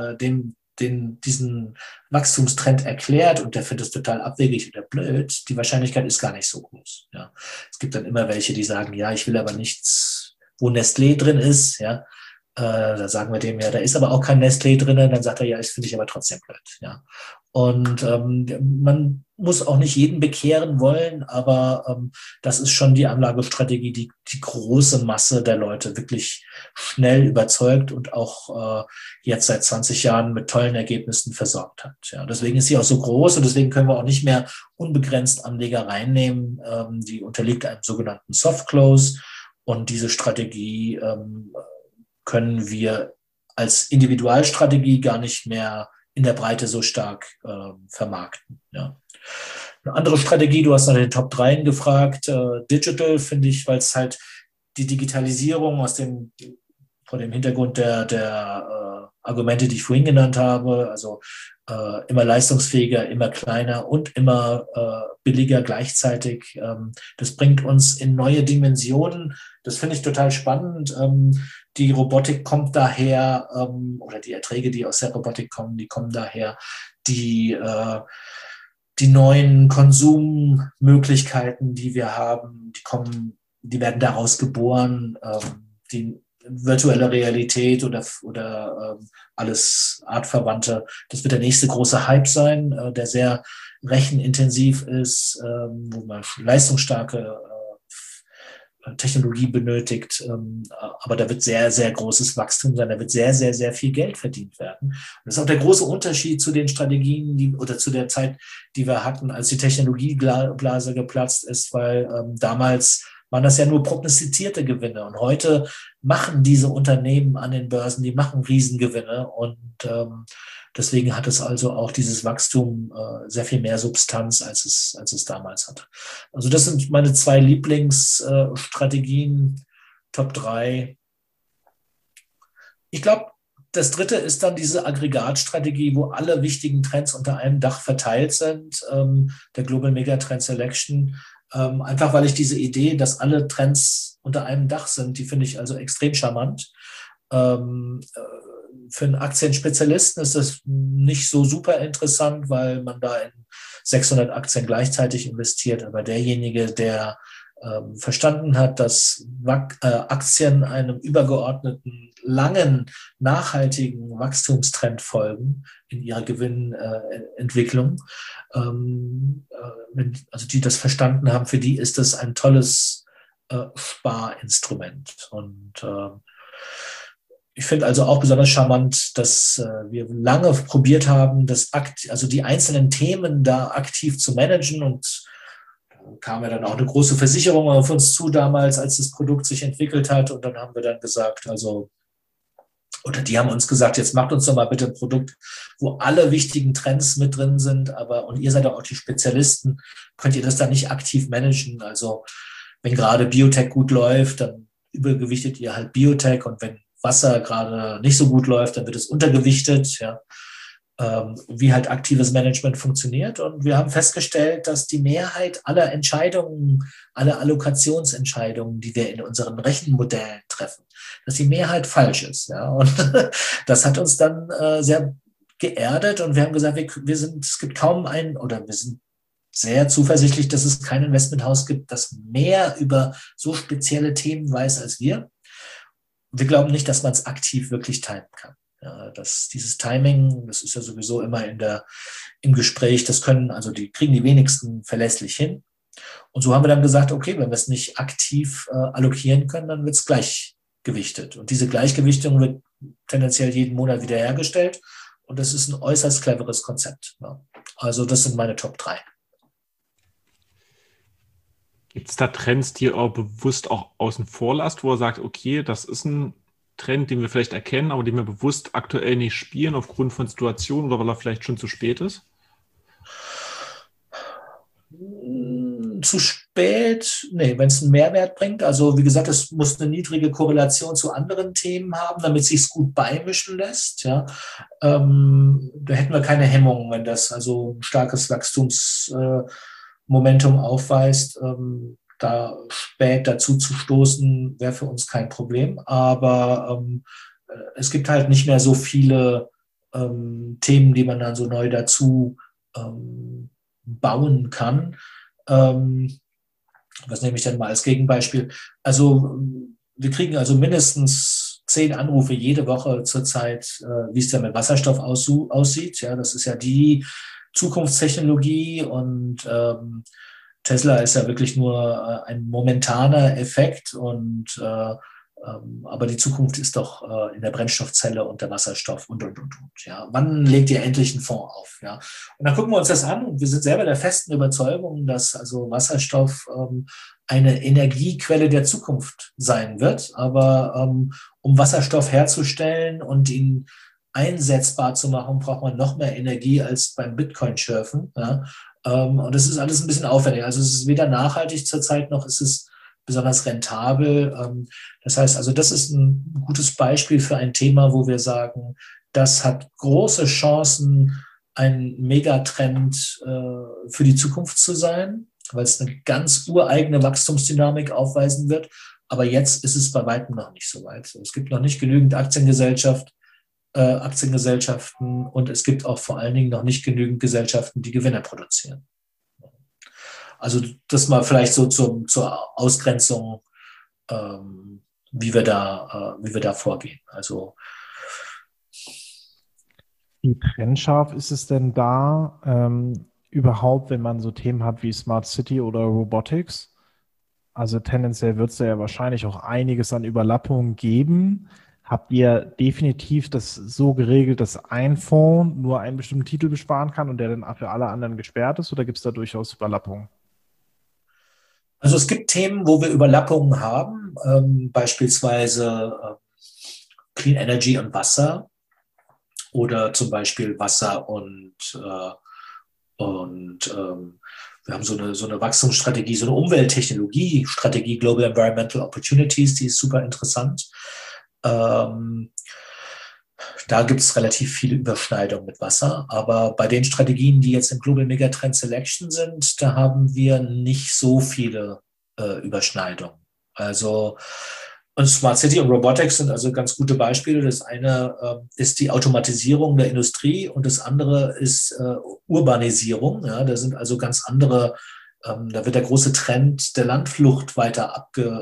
Speaker 3: diesen Wachstumstrend erklärt und der findet es total abwegig oder blöd, die Wahrscheinlichkeit ist gar nicht so groß. Ja. Es gibt dann immer welche, die sagen, ja, ich will aber nichts, wo Nestlé drin ist, ja. Da sagen wir dem ja, da ist aber auch kein Nestlé drin, dann sagt er, ja, das finde ich aber trotzdem blöd. Ja. Und man muss auch nicht jeden bekehren wollen, aber das ist schon die Anlagestrategie, die große Masse der Leute wirklich schnell überzeugt und auch jetzt seit 20 Jahren mit tollen Ergebnissen versorgt hat. Ja. Deswegen ist sie auch so groß und deswegen können wir auch nicht mehr unbegrenzt Anleger reinnehmen. Die unterliegt einem sogenannten Soft Close und diese Strategie können wir als Individualstrategie gar nicht mehr in der Breite so stark vermarkten. Ja. Eine andere Strategie, du hast nach den Top 3 gefragt, Digital finde ich, weil es halt die Digitalisierung vor dem Hintergrund der Argumente, die ich vorhin genannt habe, also immer leistungsfähiger, immer kleiner und immer billiger gleichzeitig. Das bringt uns in neue Dimensionen. Das finde ich total spannend. Die Robotik kommt daher, oder die Erträge, die aus der Robotik kommen, die kommen daher. Die neuen Konsummöglichkeiten, die wir haben, die werden daraus geboren. Die virtuelle Realität oder alles Artverwandte, das wird der nächste große Hype sein, der sehr rechenintensiv ist, wo man leistungsstarke Technologie benötigt, aber da wird sehr, sehr großes Wachstum sein, da wird sehr, sehr, sehr viel Geld verdient werden. Und das ist auch der große Unterschied zu den Strategien, oder zu der Zeit, die wir hatten, als die Technologieblase geplatzt ist, weil damals waren das ja nur prognostizierte Gewinne. Und heute machen diese Unternehmen an den Börsen, die machen Riesengewinne. Und deswegen hat es also auch dieses Wachstum sehr viel mehr Substanz, als es damals hatte. Also das sind meine 2 Lieblingsstrategien, Top 3. Ich glaube, das dritte ist dann diese Aggregatstrategie, wo alle wichtigen Trends unter einem Dach verteilt sind, der Global Megatrend Selection. Einfach weil ich diese Idee, dass alle Trends unter einem Dach sind, die finde ich also extrem charmant. Für einen Aktienspezialisten ist das nicht so super interessant, weil man da in 600 Aktien gleichzeitig investiert. Aber derjenige, der verstanden hat, dass Aktien einem übergeordneten, langen, nachhaltigen Wachstumstrend folgen in ihrer Gewinnentwicklung, also die das verstanden haben, für die ist das ein tolles Sparinstrument. Und ich finde also auch besonders charmant, dass wir lange probiert haben, also die einzelnen Themen da aktiv zu managen, und kam ja dann auch eine große Versicherung auf uns zu damals, als das Produkt sich entwickelt hat, und dann haben wir dann gesagt, also oder die haben uns gesagt, jetzt macht uns doch mal bitte ein Produkt, wo alle wichtigen Trends mit drin sind, und ihr seid doch auch die Spezialisten, könnt ihr das dann nicht aktiv managen? Also wenn gerade Biotech gut läuft, dann übergewichtet ihr halt Biotech, und wenn Wasser gerade nicht so gut läuft, dann wird es untergewichtet, ja. Wie halt aktives Management funktioniert. Und wir haben festgestellt, dass die Mehrheit aller Entscheidungen, aller Allokationsentscheidungen, die wir in unseren Rechenmodellen treffen, dass die Mehrheit falsch ist. Ja? Und das hat uns dann sehr geerdet, und wir haben gesagt, es gibt kaum einen, oder wir sind sehr zuversichtlich, dass es kein Investmenthaus gibt, das mehr über so spezielle Themen weiß als wir. Wir glauben nicht, dass man es aktiv wirklich timen kann. Ja, dieses Timing, das ist ja sowieso immer im Gespräch, die kriegen die wenigsten verlässlich hin. Und so haben wir dann gesagt, okay, wenn wir es nicht aktiv allokieren können, dann wird es gleichgewichtet. Und diese Gleichgewichtung wird tendenziell jeden Monat wiederhergestellt. Und das ist ein äußerst cleveres Konzept. Ja. Also das sind meine Top 3.
Speaker 2: Gibt es da Trends, die ihr auch bewusst auch außen vor lasst, wo ihr sagt, okay, das ist ein Trend, den wir vielleicht erkennen, aber den wir bewusst aktuell nicht spielen aufgrund von Situationen oder weil er vielleicht schon zu spät ist?
Speaker 3: Zu spät, nee, wenn es einen Mehrwert bringt. Also wie gesagt, es muss eine niedrige Korrelation zu anderen Themen haben, damit es sich gut beimischen lässt. Ja. Da hätten wir keine Hemmungen, wenn das also ein starkes Wachstumsmomentum aufweist. Da spät dazu zu stoßen, wäre für uns kein Problem. Aber es gibt halt nicht mehr so viele Themen, die man dann so neu dazu bauen kann. Was nehme ich denn mal als Gegenbeispiel? Also wir kriegen also mindestens 10 Anrufe jede Woche zurzeit, wie es denn mit Wasserstoff aussieht. Ja, das ist ja die Zukunftstechnologie, und Tesla ist ja wirklich nur ein momentaner Effekt, aber die Zukunft ist doch in der Brennstoffzelle und der Wasserstoff und. Ja. Wann legt ihr endlich einen Fonds auf? Ja? Und dann gucken wir uns das an, und wir sind selber der festen Überzeugung, dass also Wasserstoff eine Energiequelle der Zukunft sein wird. Aber um Wasserstoff herzustellen und ihn einsetzbar zu machen, braucht man noch mehr Energie als beim Bitcoin-Schürfen. Ja? Und das ist alles ein bisschen aufwendig. Also es ist weder nachhaltig zurzeit, noch ist es besonders rentabel. Das heißt, also das ist ein gutes Beispiel für ein Thema, wo wir sagen, das hat große Chancen, ein Megatrend für die Zukunft zu sein, weil es eine ganz ureigene Wachstumsdynamik aufweisen wird. Aber jetzt ist es bei weitem noch nicht so weit. Es gibt noch nicht genügend Aktiengesellschaften, und es gibt auch vor allen Dingen noch nicht genügend Gesellschaften, die Gewinne produzieren. Also das mal vielleicht so zur Ausgrenzung, wie wir da vorgehen. Also
Speaker 1: wie trennscharf ist es denn da überhaupt, wenn man so Themen hat wie Smart City oder Robotics? Also tendenziell wird es ja wahrscheinlich auch einiges an Überlappungen geben. Habt ihr definitiv das so geregelt, dass ein Fonds nur einen bestimmten Titel besparen kann und der dann für alle anderen gesperrt ist, oder gibt es da durchaus Überlappungen?
Speaker 3: Also es gibt Themen, wo wir Überlappungen haben, beispielsweise Clean Energy und Wasser, oder zum Beispiel Wasser und wir haben so eine Wachstumsstrategie, so eine Umwelttechnologiestrategie, Global Environmental Opportunities, die ist super interessant. Da gibt es relativ viele Überschneidungen mit Wasser, aber bei den Strategien, die jetzt im Global Megatrend Selection sind, da haben wir nicht so viele Überschneidungen. Also und Smart City und Robotics sind also ganz gute Beispiele. Das eine ist die Automatisierung der Industrie, und das andere ist Urbanisierung. Ja, da sind also ganz andere, da wird der große Trend der Landflucht weiter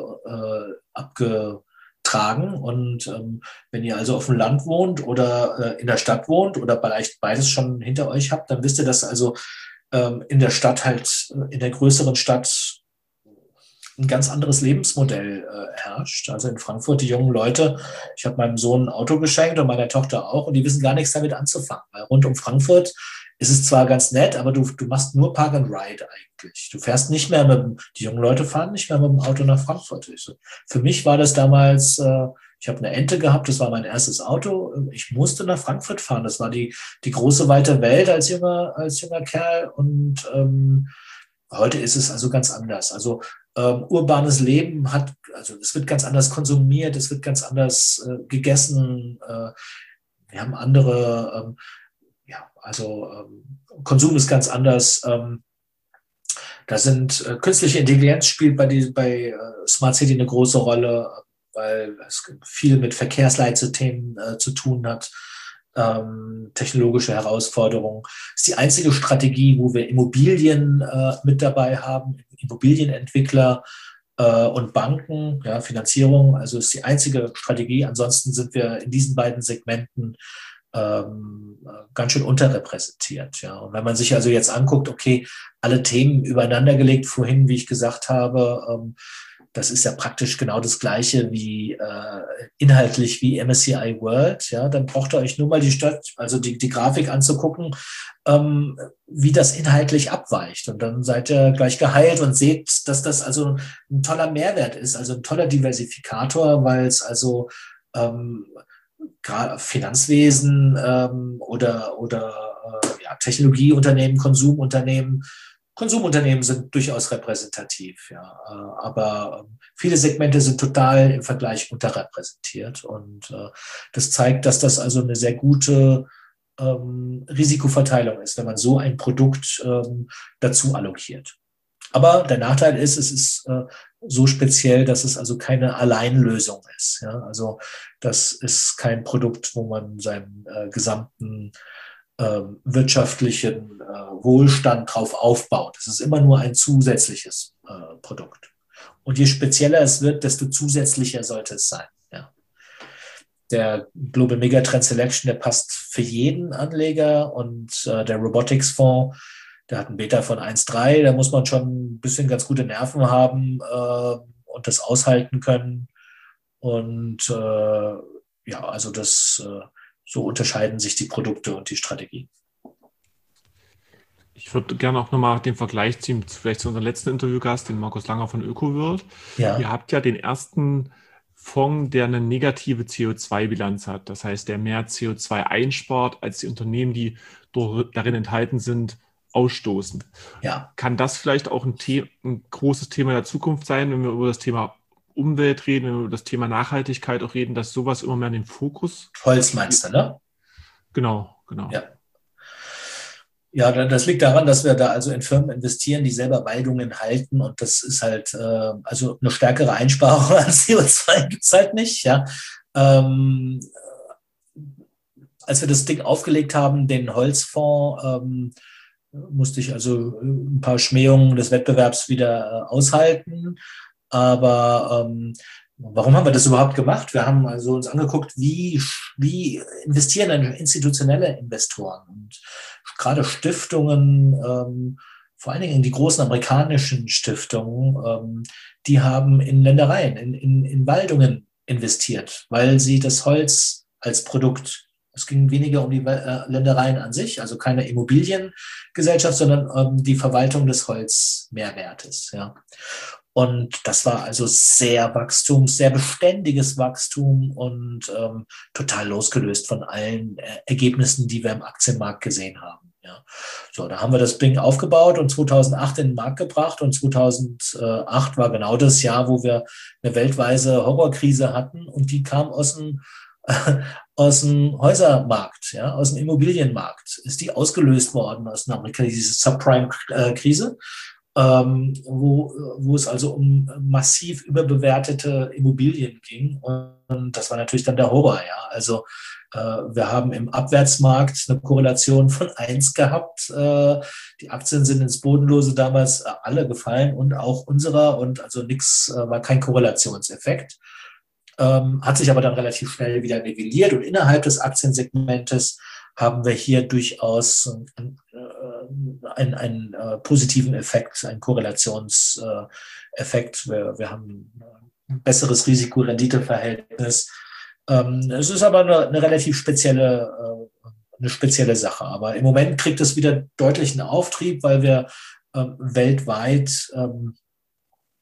Speaker 3: abgetragen. Und wenn ihr also auf dem Land wohnt oder in der Stadt wohnt oder vielleicht beides schon hinter euch habt, dann wisst ihr, dass also in der Stadt halt, in der größeren Stadt ein ganz anderes Lebensmodell herrscht. Also in Frankfurt, die jungen Leute, ich habe meinem Sohn ein Auto geschenkt und meiner Tochter auch, und die wissen gar nichts damit anzufangen. Weil rund um Frankfurt ist es zwar ganz nett, aber du machst nur Park and Ride eigentlich. Du fährst nicht mehr die jungen Leute fahren nicht mehr mit dem Auto nach Frankfurt. Für mich war das damals Ich habe eine Ente gehabt, das war mein erstes Auto. Ich musste nach Frankfurt fahren. Das war die große, weite Welt als junger Kerl. Und heute ist es also ganz anders. Also urbanes Leben es wird ganz anders konsumiert, es wird ganz anders gegessen. Wir haben andere, Konsum ist ganz anders. Da sind künstliche Intelligenz spielt bei Smart City eine große Rolle, weil es viel mit Verkehrsleitsystemen zu tun hat, technologische Herausforderungen. Das ist die einzige Strategie, wo wir Immobilien mit dabei haben, Immobilienentwickler und Banken, ja, Finanzierung. Also ist die einzige Strategie. Ansonsten sind wir in diesen beiden Segmenten ganz schön unterrepräsentiert. Ja. Und wenn man sich also jetzt anguckt, okay, alle Themen übereinander gelegt, vorhin, wie ich gesagt habe, das ist ja praktisch genau das Gleiche wie inhaltlich wie MSCI World. Ja, dann braucht ihr euch nur mal die Grafik anzugucken, wie das inhaltlich abweicht. Und dann seid ihr gleich geheilt und seht, dass das also ein toller Mehrwert ist, also ein toller Diversifikator, weil es also gerade Finanzwesen oder Technologieunternehmen, Konsumunternehmen sind durchaus repräsentativ, ja. Aber viele Segmente sind total im Vergleich unterrepräsentiert. Und das zeigt, dass das also eine sehr gute Risikoverteilung ist, wenn man so ein Produkt dazu allokiert. Aber der Nachteil ist, es ist so speziell, dass es also keine Alleinlösung ist. Ja? Also das ist kein Produkt, wo man seinen gesamten wirtschaftlichen Wohlstand drauf aufbaut. Es ist immer nur ein zusätzliches Produkt. Und je spezieller es wird, desto zusätzlicher sollte es sein. Ja. Der Global Megatrend Selection, der passt für jeden Anleger, und der Robotics Fonds, der hat einen Beta von 1,3, da muss man schon ein bisschen ganz gute Nerven haben und das aushalten können. Und so unterscheiden sich die Produkte und die Strategien.
Speaker 2: Ich würde gerne auch nochmal den Vergleich ziehen, vielleicht zu unserem letzten Interviewgast, den Markus Langer von ÖkoWorld.
Speaker 3: Ja.
Speaker 2: Ihr habt ja den ersten Fonds, der eine negative CO2-Bilanz hat. Das heißt, der mehr CO2 einspart, als die Unternehmen, die darin enthalten sind, ausstoßen.
Speaker 3: Ja.
Speaker 2: Kann das vielleicht auch ein großes Thema der Zukunft sein, wenn wir über das Thema Umwelt reden, wenn wir über das Thema Nachhaltigkeit auch reden, dass sowas immer mehr in den Fokus...
Speaker 3: Holz meinst du, ne?
Speaker 2: Genau.
Speaker 3: Ja, das liegt daran, dass wir da also in Firmen investieren, die selber Waldungen halten, und das ist halt, also eine stärkere Einsparung an CO2 gibt es halt nicht, ja. Als wir das Ding aufgelegt haben, den Holzfonds, musste ich also ein paar Schmähungen des Wettbewerbs wieder aushalten. Aber warum haben wir das überhaupt gemacht? Wir haben also uns angeguckt, wie investieren denn institutionelle Investoren, und gerade Stiftungen, vor allen Dingen die großen amerikanischen Stiftungen, die haben in Ländereien, in Waldungen investiert, weil sie das Holz als Produkt, es ging weniger um die Ländereien an sich, also keine Immobiliengesellschaft, sondern die Verwaltung des Holzmehrwertes. Ja. Und das war also sehr beständiges Wachstum und total losgelöst von allen Ergebnissen, die wir im Aktienmarkt gesehen haben. Ja. So, da haben wir das Ding aufgebaut und 2008 in den Markt gebracht, und 2008 war genau das Jahr, wo wir eine weltweite Horrorkrise hatten, und die kam aus dem Häusermarkt, ja, aus dem Immobilienmarkt. Ist die ausgelöst worden aus Amerika, diese Subprime-Krise. Wo es also um massiv überbewertete Immobilien ging. Und das war natürlich dann der Horror. Ja. Also wir haben im Abwärtsmarkt eine Korrelation von 1 gehabt. Die Aktien sind ins Bodenlose damals alle gefallen, und auch unserer. Und also war kein Korrelationseffekt. Hat sich aber dann relativ schnell wieder nivelliert. Und innerhalb des Aktiensegmentes haben wir hier durchaus einen positiven Effekt, einen Korrelationseffekt. Wir haben ein besseres Risiko-Rendite-Verhältnis. Es ist aber eine relativ spezielle Sache. Aber im Moment kriegt es wieder deutlichen Auftrieb, weil wir weltweit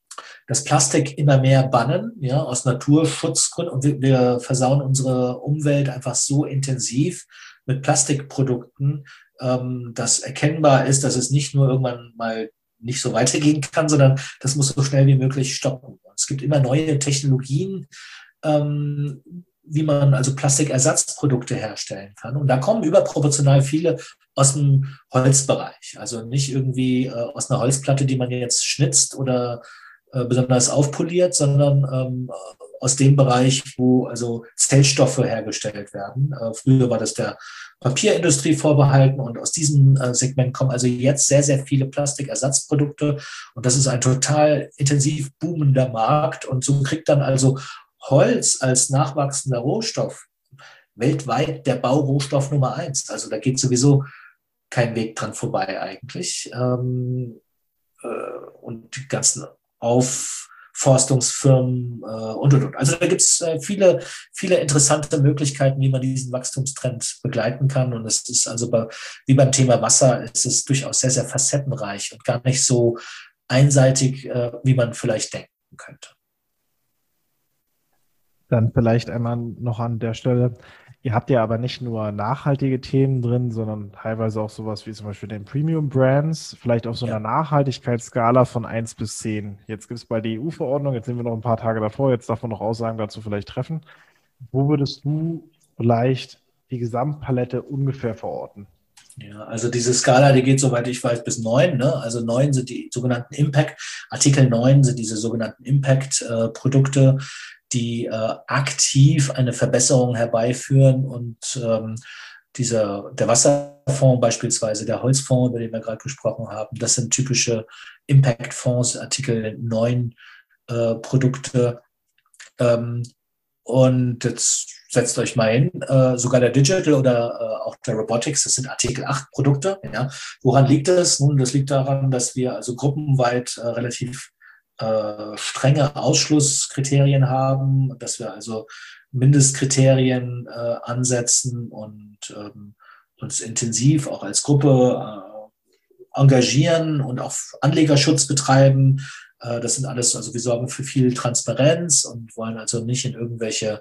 Speaker 3: das Plastik immer mehr bannen, ja, aus Naturschutzgründen. Und wir versauen unsere Umwelt einfach so intensiv mit Plastikprodukten, dass erkennbar ist, dass es nicht nur irgendwann mal nicht so weitergehen kann, sondern das muss so schnell wie möglich stoppen. Es gibt immer neue Technologien, wie man also Plastikersatzprodukte herstellen kann. Und da kommen überproportional viele aus dem Holzbereich. Also nicht irgendwie aus einer Holzplatte, die man jetzt schnitzt oder besonders aufpoliert, sondern aus dem Bereich, wo also Zellstoffe hergestellt werden. Früher war das der Papierindustrie vorbehalten und aus diesem Segment kommen also jetzt sehr, sehr viele Plastikersatzprodukte und das ist ein total intensiv boomender Markt und so kriegt dann also Holz als nachwachsender Rohstoff weltweit der Baurohstoff Nummer 1. Also da geht sowieso kein Weg dran vorbei eigentlich. Und die ganzen Aufforstungsfirmen und. Also da gibt es viele, viele interessante Möglichkeiten, wie man diesen Wachstumstrend begleiten kann. Und es ist also wie beim Thema Wasser, ist es durchaus sehr, sehr facettenreich und gar nicht so einseitig, wie man vielleicht denken könnte.
Speaker 1: Dann vielleicht einmal noch an der Stelle, ihr habt ja aber nicht nur nachhaltige Themen drin, sondern teilweise auch sowas wie zum Beispiel den Premium Brands, vielleicht auf so einer Nachhaltigkeitsskala von 1 bis 10. Jetzt gibt es bei der EU-Verordnung, jetzt sind wir noch ein paar Tage davor, jetzt darf man noch Aussagen dazu vielleicht treffen. Wo würdest du vielleicht die Gesamtpalette ungefähr verorten?
Speaker 3: Ja, also diese Skala, die geht, soweit ich weiß, bis 9. Ne? Also 9 sind die sogenannten Impact, Artikel 9 sind diese sogenannten Impact-Produkte, die aktiv eine Verbesserung herbeiführen und der Wasserfonds beispielsweise, der Holzfonds, über den wir gerade gesprochen haben, das sind typische Impact-Fonds, Artikel 9 Produkte. Und jetzt setzt euch mal hin, sogar der Digital oder auch der Robotics, das sind Artikel 8 Produkte. Ja. Woran liegt das? Nun, das liegt daran, dass wir also gruppenweit relativ strenge Ausschlusskriterien haben, dass wir also Mindestkriterien ansetzen und uns intensiv auch als Gruppe engagieren und auch Anlegerschutz betreiben. Das sind alles, also wir sorgen für viel Transparenz und wollen also nicht in irgendwelche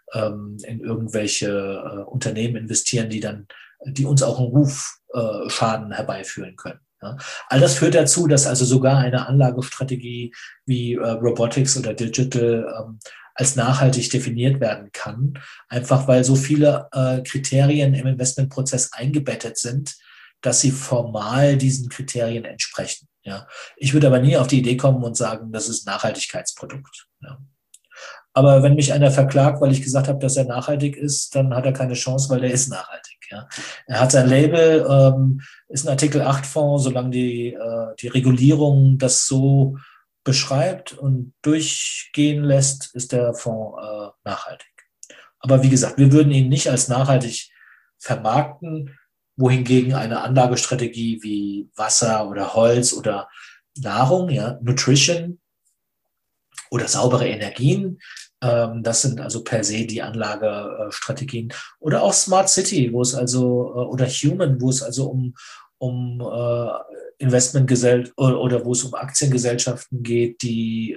Speaker 3: Unternehmen investieren, die uns auch einen Rufschaden herbeiführen können. Ja. All das führt dazu, dass also sogar eine Anlagestrategie wie Robotics oder Digital als nachhaltig definiert werden kann, einfach weil so viele Kriterien im Investmentprozess eingebettet sind, dass sie formal diesen Kriterien entsprechen. Ja. Ich würde aber nie auf die Idee kommen und sagen, das ist ein Nachhaltigkeitsprodukt. Ja. Aber wenn mich einer verklagt, weil ich gesagt habe, dass er nachhaltig ist, dann hat er keine Chance, weil er ist nachhaltig. Ja. Er hat sein Label, ist ein Artikel 8 Fonds, solange die Regulierung das so beschreibt und durchgehen lässt, ist der Fonds nachhaltig. Aber wie gesagt, wir würden ihn nicht als nachhaltig vermarkten, wohingegen eine Anlagestrategie wie Wasser oder Holz oder Nahrung, ja, Nutrition oder saubere Energien, das sind also per se die Anlagestrategien. Oder auch Smart City, wo es also, oder Human, wo es also um Investmentgesellschaften oder wo es um Aktiengesellschaften geht, die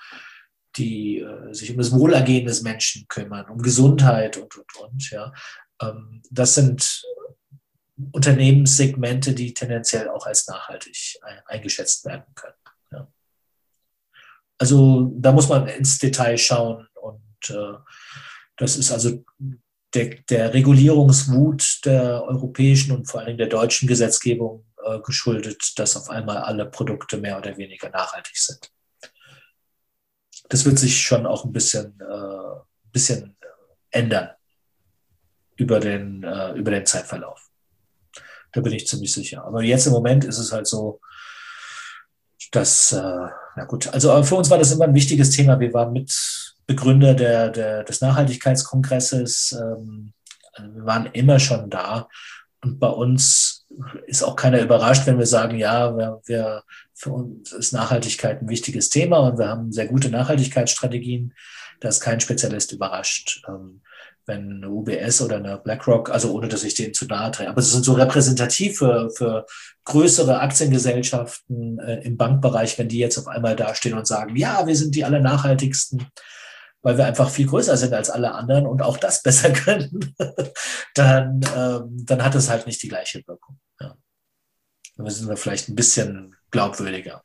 Speaker 3: sich um das Wohlergehen des Menschen kümmern, um Gesundheit und. Ja. Das sind Unternehmenssegmente, die tendenziell auch als nachhaltig eingeschätzt werden können. Ja. Also da muss man ins Detail schauen und das ist also der Regulierungswut der europäischen und vor allem der deutschen Gesetzgebung geschuldet, dass auf einmal alle Produkte mehr oder weniger nachhaltig sind. Das wird sich schon auch ein bisschen ändern über den Zeitverlauf. Da bin ich ziemlich sicher. Aber jetzt im Moment ist es halt so, dass, na gut, also für uns war das immer ein wichtiges Thema. Wir waren Mitbegründer des Nachhaltigkeitskongresses. Wir waren immer schon da. Und bei uns ist auch keiner überrascht, wenn wir sagen, ja, für uns ist Nachhaltigkeit ein wichtiges Thema und wir haben sehr gute Nachhaltigkeitsstrategien. Da ist kein Spezialist überrascht. wenn eine UBS oder eine BlackRock, also ohne dass ich denen zu nahe trete, aber es sind so repräsentativ für größere Aktiengesellschaften im Bankbereich, wenn die jetzt auf einmal dastehen und sagen, ja, wir sind die allernachhaltigsten, weil wir einfach viel größer sind als alle anderen und auch das besser können, dann hat es halt nicht die gleiche Wirkung. Ja. Dann sind wir vielleicht ein bisschen glaubwürdiger.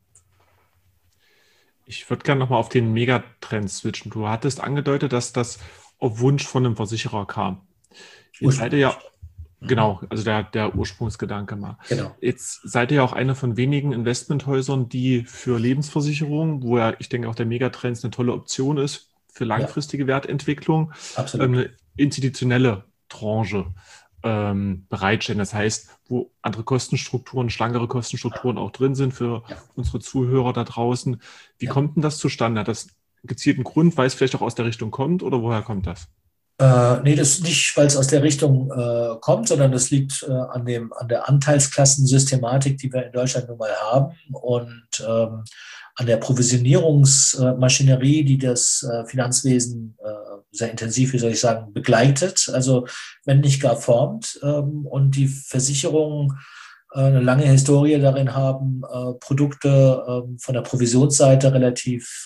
Speaker 2: Ich würde gerne nochmal auf den Megatrend switchen. Du hattest angedeutet, dass das auf Wunsch von einem Versicherer kam. Jetzt seid ihr ja, genau, also der Ursprungsgedanke mal.
Speaker 3: Genau.
Speaker 2: Jetzt seid ihr ja auch eine von wenigen Investmenthäusern, die für Lebensversicherungen, wo ja, ich denke, auch der Megatrend eine tolle Option ist, für langfristige Wertentwicklung, eine institutionelle Tranche bereitstellen. Das heißt, wo andere Kostenstrukturen, schlankere Kostenstrukturen auch drin sind für unsere Zuhörer da draußen. Wie kommt denn das zustande? Hat das gezielten Grund, weil es vielleicht auch aus der Richtung kommt, oder woher kommt das?
Speaker 3: Nee, das ist nicht, weil es aus der Richtung kommt, sondern das liegt an der Anteilsklassensystematik, die wir in Deutschland nun mal haben und an der Provisionierungsmaschinerie, die das Finanzwesen sehr intensiv, wie soll ich sagen, begleitet, also wenn nicht gar formt und die Versicherungen eine lange Historie darin haben, Produkte von der Provisionsseite relativ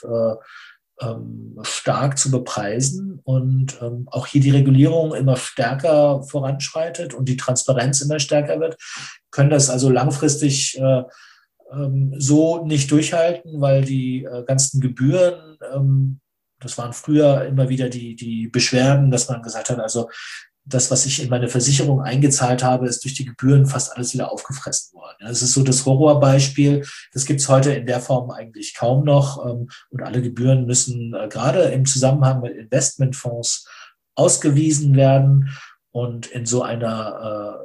Speaker 3: stark zu bepreisen und auch hier die Regulierung immer stärker voranschreitet und die Transparenz immer stärker wird, können das also langfristig so nicht durchhalten, weil die ganzen Gebühren, das waren früher immer wieder die Beschwerden, dass man gesagt hat, also das, was ich in meine Versicherung eingezahlt habe, ist durch die Gebühren fast alles wieder aufgefressen worden. Das ist so das Horrorbeispiel. Das gibt es heute in der Form eigentlich kaum noch. Und alle Gebühren müssen gerade im Zusammenhang mit Investmentfonds ausgewiesen werden. Und in so einer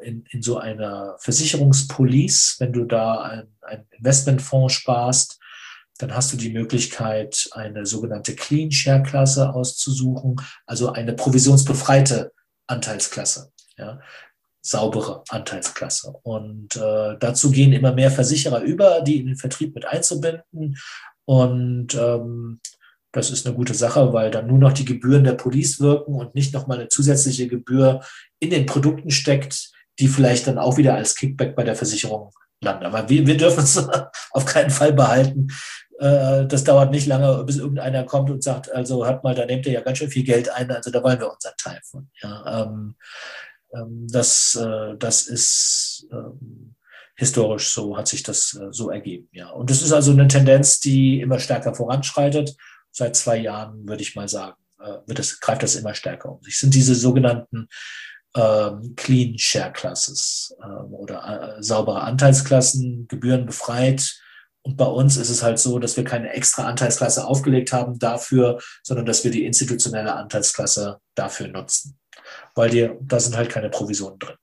Speaker 3: Versicherungspolice, wenn du da einen Investmentfonds sparst, dann hast du die Möglichkeit, eine sogenannte Clean Share Klasse auszusuchen, also eine provisionsbefreite Anteilsklasse, ja, saubere Anteilsklasse. Und dazu gehen immer mehr Versicherer über, die in den Vertrieb mit einzubinden. Und das ist eine gute Sache, weil dann nur noch die Gebühren der Police wirken und nicht nochmal eine zusätzliche Gebühr in den Produkten steckt, die vielleicht dann auch wieder als Kickback bei der Versicherung landen. Aber wir dürfen es auf keinen Fall behalten. Das dauert nicht lange, bis irgendeiner kommt und sagt, also hört mal, da nehmt ihr ja ganz schön viel Geld ein, also da wollen wir unseren Teil von. Ja, das ist historisch so, hat sich das so ergeben. Ja. Und das ist also eine Tendenz, die immer stärker voranschreitet. Seit 2 Jahren, würde ich mal sagen, greift das immer stärker um sich. Es sind diese sogenannten Clean Share Classes oder saubere Anteilsklassen, gebührenbefreit. Und bei uns ist es halt so, dass wir keine extra Anteilsklasse aufgelegt haben dafür, sondern dass wir die institutionelle Anteilsklasse dafür nutzen. Weil da sind halt keine Provisionen drin.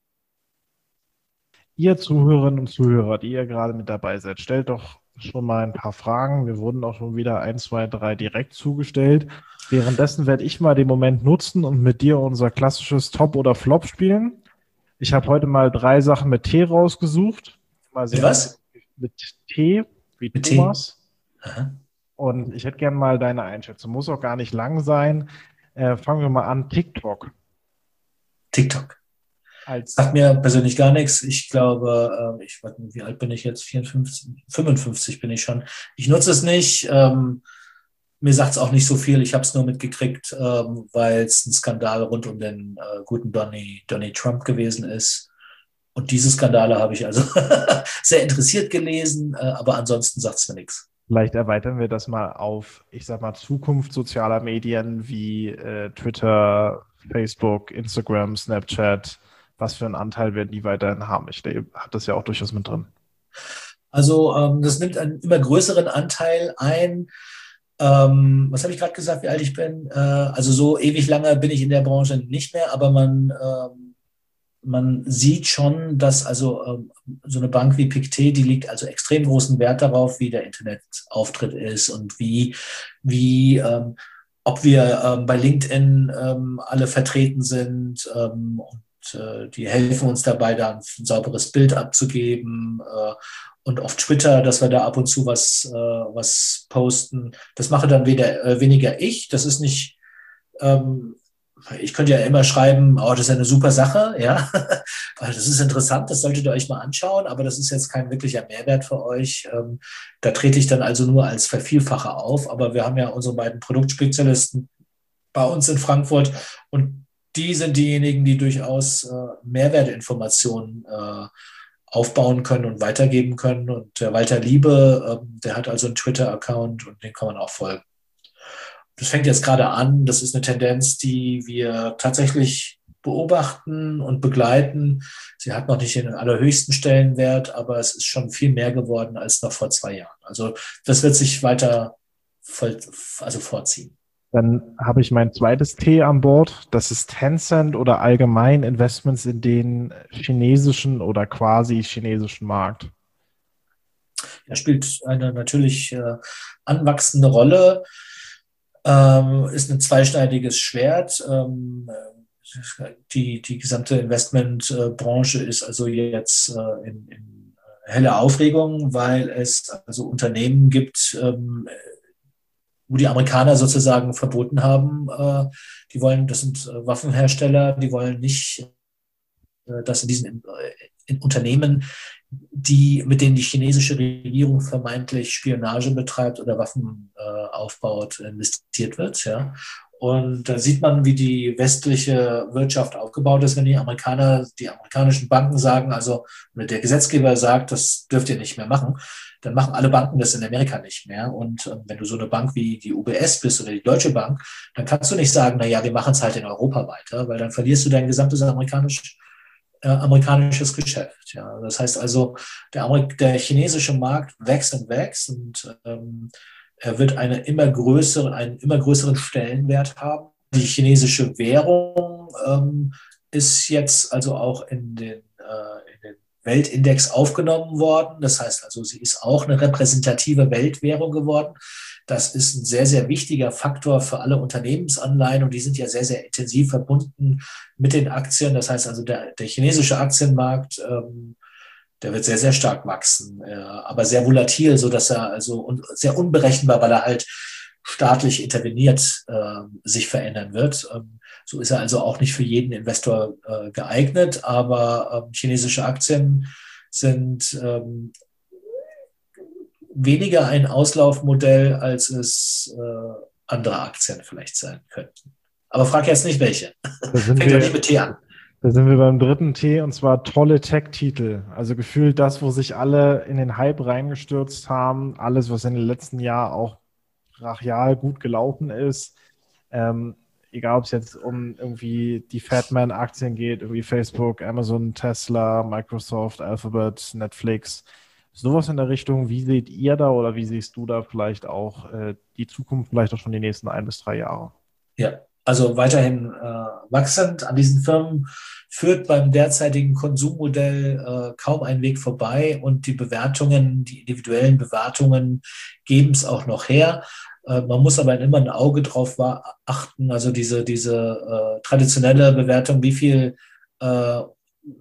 Speaker 1: Ihr Zuhörerinnen und Zuhörer, die ihr gerade mit dabei seid, stellt doch schon mal ein paar Fragen. Wir wurden auch schon wieder 1, 2, 3 direkt zugestellt. Währenddessen werde ich mal den Moment nutzen und mit dir unser klassisches Top oder Flop spielen. Ich habe heute mal 3 Sachen mit T rausgesucht.
Speaker 3: Mit was?
Speaker 1: Mit T, wie
Speaker 3: mit
Speaker 1: Thomas.
Speaker 3: Aha.
Speaker 1: Und ich hätte gerne mal deine Einschätzung. Muss auch gar nicht lang sein. Fangen wir mal an. TikTok.
Speaker 3: Sagt mir persönlich gar nichts. Ich glaube, wie alt bin ich jetzt? 54, 55 bin ich schon. Ich nutze es nicht. Mir sagt es auch nicht so viel. Ich habe es nur mitgekriegt, weil es ein Skandal rund um den guten Donny Trump gewesen ist. Und diese Skandale habe ich also sehr interessiert gelesen, aber ansonsten sagt es mir nichts.
Speaker 1: Vielleicht erweitern wir das mal auf, ich sag mal, Zukunft sozialer Medien wie Twitter, Facebook, Instagram, Snapchat. Was für einen Anteil werden die weiterhin haben? Ich habe das ja auch durchaus mit drin.
Speaker 3: Also das nimmt einen immer größeren Anteil ein. Was habe ich gerade gesagt, wie alt ich bin? Also so ewig lange bin ich in der Branche nicht mehr, aber man sieht schon, dass also so eine Bank wie Pictet, die legt also extrem großen Wert darauf, wie der Internetauftritt ist und ob wir bei LinkedIn alle vertreten sind und die helfen uns dabei, da ein sauberes Bild abzugeben und auf Twitter, dass wir da ab und zu was posten. Das mache dann weniger ich. Das ist nicht ich könnte ja immer schreiben, oh, das ist ja eine super Sache, ja, das ist interessant, das solltet ihr euch mal anschauen, aber das ist jetzt kein wirklicher Mehrwert für euch. Da trete ich dann also nur als Vervielfacher auf, aber wir haben ja unsere beiden Produktspezialisten bei uns in Frankfurt und die sind diejenigen, die durchaus Mehrwertinformationen aufbauen können und weitergeben können. Und der Walter Liebe, der hat also einen Twitter-Account und den kann man auch folgen. Das fängt jetzt gerade an. Das ist eine Tendenz, die wir tatsächlich beobachten und begleiten. Sie hat noch nicht den allerhöchsten Stellenwert, aber es ist schon viel mehr geworden als noch vor 2 Jahren. Also das wird sich weiter vorziehen.
Speaker 1: Dann habe ich mein zweites T an Bord. Das ist Tencent oder allgemein Investments in den chinesischen oder quasi chinesischen Markt.
Speaker 3: Er spielt eine natürlich anwachsende Rolle. Ist ein zweischneidiges Schwert. Die gesamte Investmentbranche ist also jetzt in helle Aufregung, weil es also Unternehmen gibt, wo die Amerikaner sozusagen verboten haben, die wollen, das sind Waffenhersteller, die wollen nicht, dass in diesen in Unternehmen, mit denen die chinesische Regierung vermeintlich Spionage betreibt oder Waffen aufbaut, investiert wird. Ja. Und da sieht man, wie die westliche Wirtschaft aufgebaut ist, wenn die amerikanischen Banken sagen, also oder der Gesetzgeber sagt, das dürft ihr nicht mehr machen, dann machen alle Banken das in Amerika nicht mehr. Und wenn du so eine Bank wie die UBS bist oder die Deutsche Bank, dann kannst du nicht sagen, na ja, wir machen es halt in Europa weiter, weil dann verlierst du dein gesamtes amerikanisches Geschäft. Ja. Das heißt also, der chinesische Markt wächst und wächst und er wird einen immer größeren Stellenwert haben. Die chinesische Währung ist jetzt also auch in den Weltindex aufgenommen worden. Das heißt also, sie ist auch eine repräsentative Weltwährung geworden. Das ist ein sehr, sehr wichtiger Faktor für alle Unternehmensanleihen und die sind ja sehr, sehr intensiv verbunden mit den Aktien. Das heißt also, der chinesische Aktienmarkt, der wird sehr, sehr stark wachsen, aber sehr volatil, sodass er also sehr unberechenbar, weil er halt staatlich interveniert sich verändern wird. So ist er also auch nicht für jeden Investor geeignet, aber chinesische Aktien sind weniger ein Auslaufmodell, als es andere Aktien vielleicht sein könnten. Aber frag jetzt nicht welche. Fängt doch nicht mit T an.
Speaker 1: Da sind wir beim dritten T und zwar tolle Tech-Titel. Also gefühlt das, wo sich alle in den Hype reingestürzt haben. Alles, was in den letzten Jahren auch brachial gut gelaufen ist. Egal, ob es jetzt um irgendwie die Fatman-Aktien geht, irgendwie Facebook, Amazon, Tesla, Microsoft, Alphabet, Netflix. Sowas in der Richtung. Wie seht ihr da oder wie siehst du da vielleicht auch die Zukunft, vielleicht auch schon die nächsten 1 bis 3 Jahre?
Speaker 3: Ja. Also weiterhin wachsend. An diesen Firmen führt beim derzeitigen Konsummodell kaum ein Weg vorbei und die individuellen Bewertungen geben es auch noch her. Man muss aber immer ein Auge drauf achten, also diese traditionelle Bewertung, wie viel oder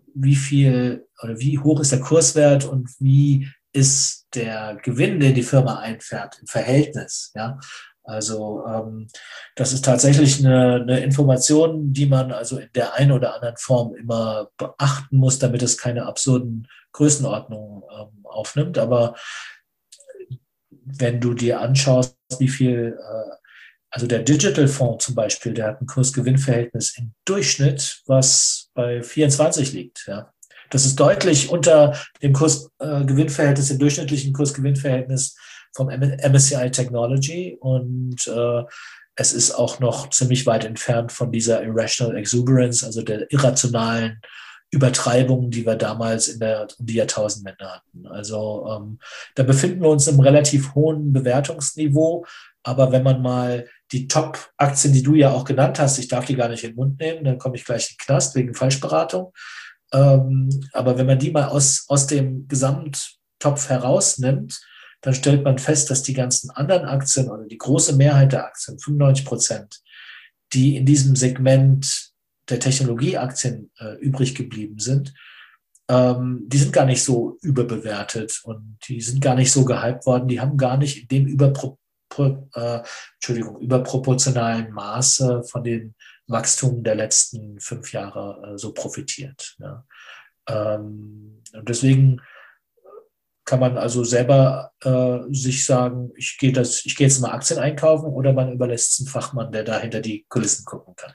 Speaker 3: wie hoch ist der Kurswert und wie ist der Gewinn, den die Firma einfährt im Verhältnis, ja. Also das ist tatsächlich eine Information, die man also in der einen oder anderen Form immer beachten muss, damit es keine absurden Größenordnungen aufnimmt. Aber wenn du dir anschaust, wie viel, also der Digital-Fonds zum Beispiel, der hat ein Kurs-Gewinn-Verhältnis im Durchschnitt, was bei 24 liegt. Ja. Das ist deutlich unter dem Kurs-Gewinn-Verhältnis, dem durchschnittlichen Kurs-Gewinn-Verhältnis vom MSCI Technology und es ist auch noch ziemlich weit entfernt von dieser Irrational Exuberance, also der irrationalen Übertreibung, die wir damals um die Jahrtausendwende hatten. Also da befinden wir uns im relativ hohen Bewertungsniveau, aber wenn man mal die Top-Aktien, die du ja auch genannt hast, ich darf die gar nicht in den Mund nehmen, dann komme ich gleich in den Knast wegen Falschberatung, aber wenn man die mal aus dem Gesamttopf herausnimmt, dann stellt man fest, dass die ganzen anderen Aktien oder die große Mehrheit der Aktien, 95%, die in diesem Segment der Technologieaktien übrig geblieben sind, die sind gar nicht so überbewertet und die sind gar nicht so gehypt worden. Die haben gar nicht in dem überproportionalen Maße von den Wachstum der letzten 5 Jahre so profitiert. Ja. Und deswegen kann man also selber sich sagen, ich gehe jetzt mal Aktien einkaufen, oder man überlässt es einem Fachmann, der da hinter die Kulissen gucken kann.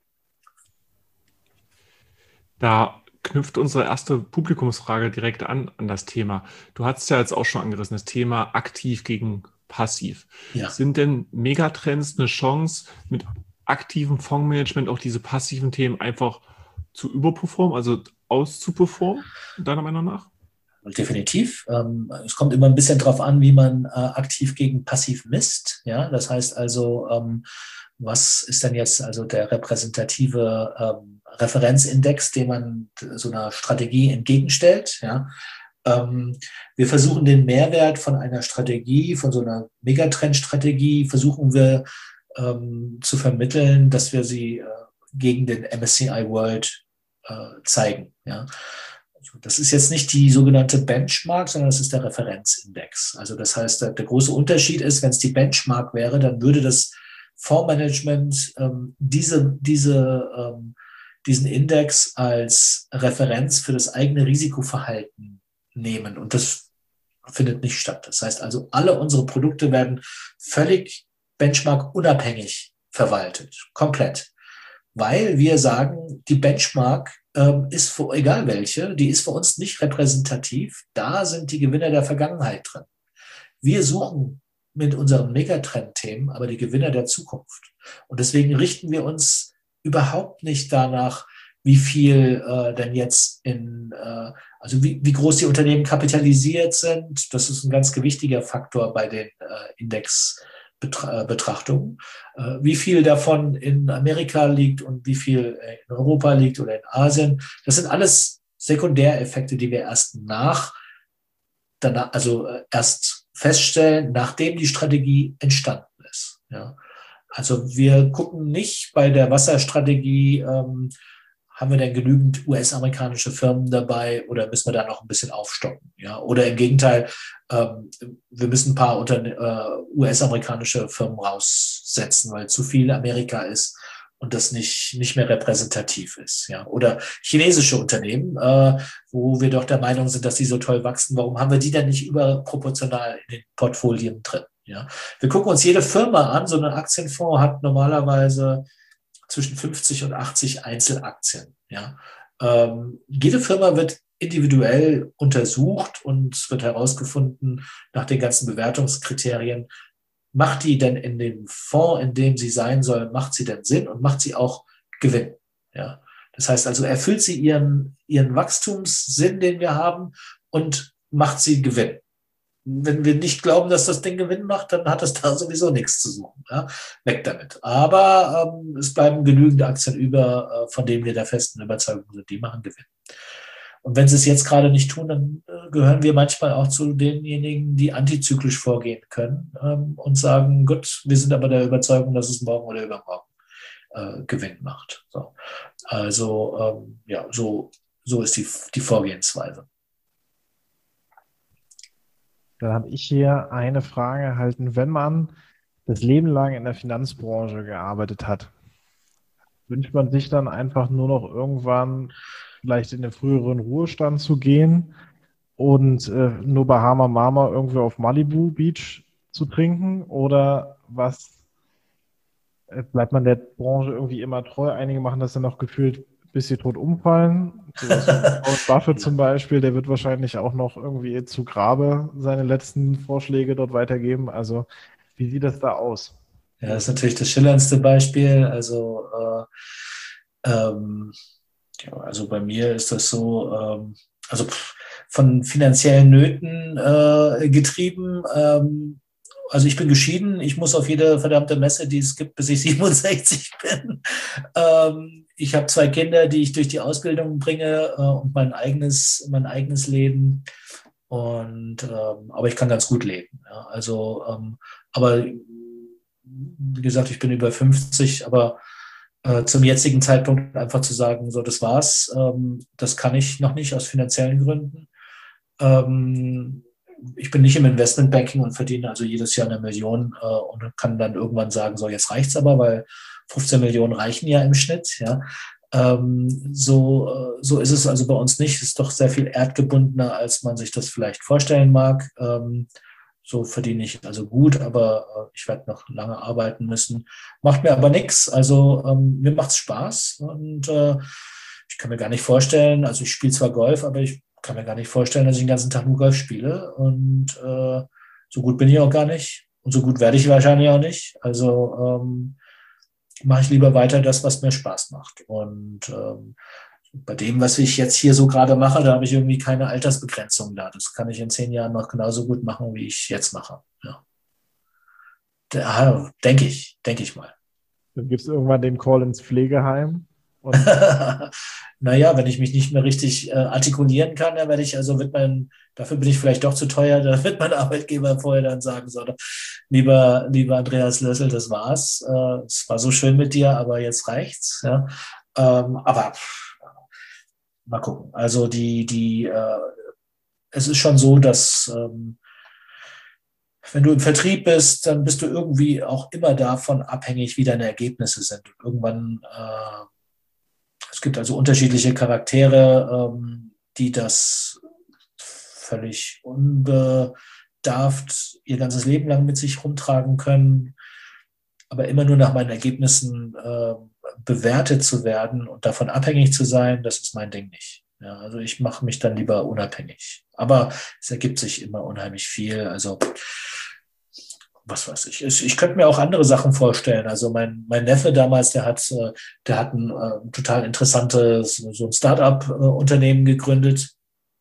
Speaker 2: Da knüpft unsere erste Publikumsfrage direkt an das Thema. Du hast ja jetzt auch schon angerissen, das Thema aktiv gegen passiv.
Speaker 3: Ja.
Speaker 2: Sind denn Megatrends eine Chance, mit aktivem Fondsmanagement auch diese passiven Themen einfach zu überperformen, also auszuperformen, deiner Meinung nach?
Speaker 3: Definitiv. Es kommt immer ein bisschen drauf an, wie man aktiv gegen passiv misst. Ja, das heißt also, was ist denn jetzt also der repräsentative Referenzindex, den man so einer Strategie entgegenstellt? Ja, wir versuchen den Mehrwert von einer Strategie, von so einer Megatrend-Strategie, versuchen wir zu vermitteln, dass wir sie gegen den MSCI World zeigen. Ja. Das ist jetzt nicht die sogenannte Benchmark, sondern das ist der Referenzindex. Also das heißt, der große Unterschied ist, wenn es die Benchmark wäre, dann würde das Fondsmanagement diesen Index als Referenz für das eigene Risikoverhalten nehmen. Und das findet nicht statt. Das heißt also, alle unsere Produkte werden völlig Benchmark-unabhängig verwaltet. Komplett. Weil wir sagen, die Benchmark ist für, egal welche, die ist für uns nicht repräsentativ. Da sind die Gewinner der Vergangenheit drin. Wir suchen mit unseren Megatrend-Themen aber die Gewinner der Zukunft. Und deswegen richten wir uns überhaupt nicht danach, wie viel denn jetzt also wie groß die Unternehmen kapitalisiert sind. Das ist ein ganz gewichtiger Faktor bei den Indexbetrachtungen. Wie viel davon in Amerika liegt und wie viel in Europa liegt oder in Asien. Das sind alles Sekundäreffekte, die wir erst erst feststellen, nachdem die Strategie entstanden ist. Ja. Also wir gucken nicht bei der Wasserstrategie, haben wir denn genügend US-amerikanische Firmen dabei oder müssen wir da noch ein bisschen aufstocken? Ja? Oder im Gegenteil, wir müssen ein paar US-amerikanische Firmen raussetzen, weil zu viel Amerika ist und das nicht mehr repräsentativ ist. Ja? Oder chinesische Unternehmen, wo wir doch der Meinung sind, dass die so toll wachsen. Warum haben wir die denn nicht überproportional in den Portfolien drin? Ja? Wir gucken uns jede Firma an. So ein Aktienfonds hat normalerweise zwischen 50 und 80 Einzelaktien. Ja. Jede Firma wird individuell untersucht und es wird herausgefunden, nach den ganzen Bewertungskriterien, macht die denn in dem Fonds, in dem sie sein soll, macht sie denn Sinn und macht sie auch Gewinn? Ja. Das heißt also, erfüllt sie ihren Wachstumssinn, den wir haben, und macht sie Gewinn. Wenn wir nicht glauben, dass das Ding Gewinn macht, dann hat es da sowieso nichts zu suchen. Ja? Weg damit. Aber es bleiben genügend Aktien über, von denen wir der festen Überzeugung sind, die machen Gewinn. Und wenn sie es jetzt gerade nicht tun, dann gehören wir manchmal auch zu denjenigen, die antizyklisch vorgehen können und sagen, gut, wir sind aber der Überzeugung, dass es morgen oder übermorgen Gewinn macht. So. Also so ist die Vorgehensweise.
Speaker 1: Dann habe ich hier eine Frage erhalten. Wenn man das Leben lang in der Finanzbranche gearbeitet hat, wünscht man sich dann einfach nur noch irgendwann vielleicht in den früheren Ruhestand zu gehen und nur Bahama Mama irgendwo auf Malibu Beach zu trinken? Oder was bleibt man der Branche irgendwie immer treu? Einige machen das dann noch gefühlt, bis sie tot umfallen. Sowas wie Warren Buffett zum Beispiel, der wird wahrscheinlich auch noch irgendwie zu Grabe seine letzten Vorschläge dort weitergeben. Also wie sieht das da aus?
Speaker 3: Ja, das ist natürlich das schillerndste Beispiel. Also, also bei mir ist das so, also von finanziellen Nöten getrieben. Also ich bin geschieden, ich muss auf jede verdammte Messe, die es gibt, bis ich 67 bin. Ich habe 2 Kinder, die ich durch die Ausbildung bringe und mein eigenes Leben. Aber ich kann ganz gut leben. Ja. Also, aber wie gesagt, ich bin über 50, aber zum jetzigen Zeitpunkt einfach zu sagen, so, das war's, das kann ich noch nicht aus finanziellen Gründen. ich bin nicht im Investmentbanking und verdiene also jedes Jahr 1 Million und kann dann irgendwann sagen, so jetzt reicht's aber, weil 15 Millionen reichen ja im Schnitt. Ja. So ist es also bei uns nicht. Es ist doch sehr viel erdgebundener, als man sich das vielleicht vorstellen mag. So verdiene ich also gut, aber ich werde noch lange arbeiten müssen. Macht mir aber nichts. Also mir macht es Spaß und ich kann mir gar nicht vorstellen, also ich spiele zwar Golf, aber ich kann mir gar nicht vorstellen, dass ich den ganzen Tag nur Golf spiele. Und so gut bin ich auch gar nicht. Und so gut werde ich wahrscheinlich auch nicht. Also mache ich lieber weiter das, was mir Spaß macht. Und bei dem, was ich jetzt hier so gerade mache, da habe ich irgendwie keine Altersbegrenzung da. Das kann ich in 10 Jahren noch genauso gut machen, wie ich jetzt mache. Ja. Denke ich mal.
Speaker 1: Dann gibt es irgendwann den Call ins Pflegeheim.
Speaker 3: Naja, wenn ich mich nicht mehr richtig artikulieren kann, dann werde ich, dafür bin ich vielleicht doch zu teuer, da wird mein Arbeitgeber vorher dann sagen, so, lieber Andreas Lössel, das war's. Es war so schön mit dir, aber jetzt reicht's. Ja. Aber mal gucken. Also es ist schon so, dass wenn du im Vertrieb bist, dann bist du irgendwie auch immer davon abhängig, wie deine Ergebnisse sind. Und irgendwann es gibt also unterschiedliche Charaktere, die das völlig unbedarft ihr ganzes Leben lang mit sich rumtragen können, aber immer nur nach meinen Ergebnissen bewertet zu werden und davon abhängig zu sein, das ist mein Ding nicht. Ja, also ich mache mich dann lieber unabhängig. Aber es ergibt sich immer unheimlich viel. Also was weiß ich. Ich könnte mir auch andere Sachen vorstellen. Also mein Neffe damals, der hat ein total interessantes, so ein Start-up-Unternehmen gegründet,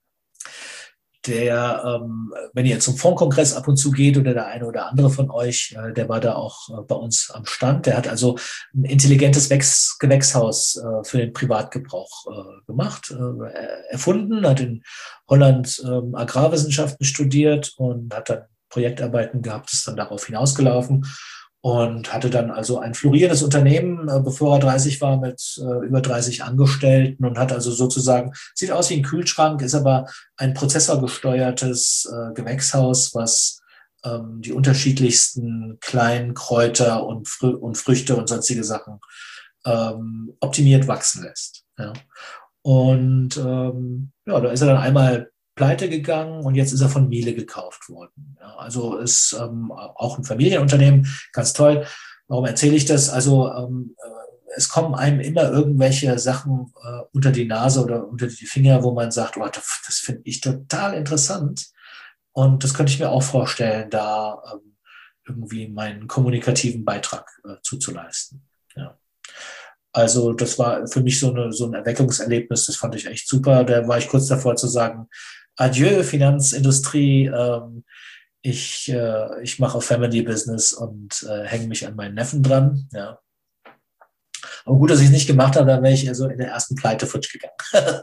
Speaker 3: der, wenn ihr zum Fondkongress ab und zu geht oder der eine oder andere von euch, der war da auch bei uns am Stand. Der hat also ein intelligentes Gewächshaus für den Privatgebrauch gemacht, erfunden, hat in Holland Agrarwissenschaften studiert und hat dann Projektarbeiten gehabt, ist dann darauf hinausgelaufen und hatte dann also ein florierendes Unternehmen, bevor er 30 war, mit über 30 Angestellten und hat also sozusagen, sieht aus wie ein Kühlschrank, ist aber ein prozessorgesteuertes Gewächshaus, was die unterschiedlichsten kleinen Kräuter und Früchte und sonstige Sachen optimiert wachsen lässt. Ja. Und da ist er dann einmal pleite gegangen und jetzt ist er von Miele gekauft worden. Ja, also ist auch ein Familienunternehmen, ganz toll. Warum erzähle ich das? Also es kommen einem immer irgendwelche Sachen unter die Nase oder unter die Finger, wo man sagt, oh, das finde ich total interessant und das könnte ich mir auch vorstellen, da irgendwie meinen kommunikativen Beitrag zuzuleisten. Ja. Also das war für mich so ein Erweckungserlebnis, das fand ich echt super. Da war ich kurz davor zu sagen, adieu, Finanzindustrie, ich mache auf Family Business und hänge mich an meinen Neffen dran. Ja. Aber gut, dass ich es nicht gemacht habe, dann wäre ich also in der ersten Pleite futsch gegangen.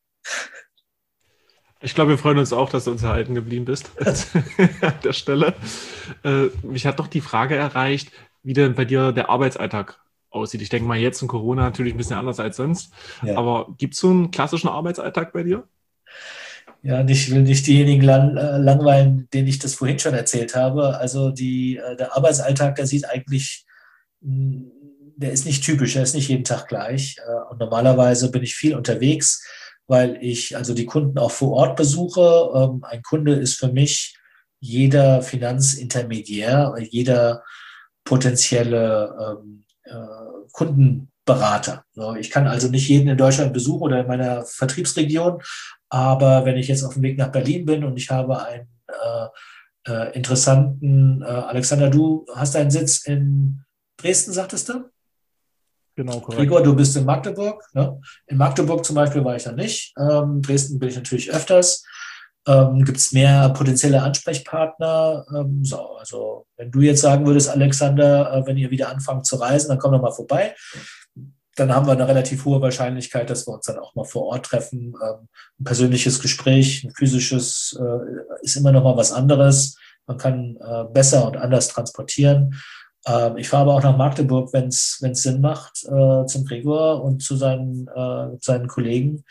Speaker 2: Ich glaube, wir freuen uns auch, dass du uns erhalten geblieben bist an der Stelle. Mich hat doch die Frage erreicht, wie denn bei dir der Arbeitsalltag aussieht. Ich denke mal, jetzt in Corona natürlich ein bisschen anders als sonst. Ja. Aber gibt es so einen klassischen Arbeitsalltag bei dir?
Speaker 3: Ja, ich will nicht diejenigen langweilen, denen ich das vorhin schon erzählt habe. Also der Arbeitsalltag, der sieht eigentlich, der ist nicht typisch, der ist nicht jeden Tag gleich. Und normalerweise bin ich viel unterwegs, weil ich also die Kunden auch vor Ort besuche. Ein Kunde ist für mich jeder Finanzintermediär, jeder potenzielle Kundenberater. Ich kann also nicht jeden in Deutschland besuchen oder in meiner Vertriebsregion, aber wenn ich jetzt auf dem Weg nach Berlin bin und ich habe einen interessanten, Alexander, du hast einen Sitz in Dresden, sagtest du?
Speaker 1: Genau, korrekt.
Speaker 3: Gregor, du bist in Magdeburg. Ne? In Magdeburg zum Beispiel war ich dann nicht. Dresden bin ich natürlich öfters. Gibt es mehr potenzielle Ansprechpartner? Also wenn du jetzt sagen würdest, Alexander, wenn ihr wieder anfangt zu reisen, dann komm doch mal vorbei. Dann haben wir eine relativ hohe Wahrscheinlichkeit, dass wir uns dann auch mal vor Ort treffen. Ein persönliches Gespräch, ein physisches ist immer noch mal was anderes. Man kann besser und anders transportieren. Ich fahre aber auch nach Magdeburg, wenn es Sinn macht, zum Gregor und zu seinen Kollegen.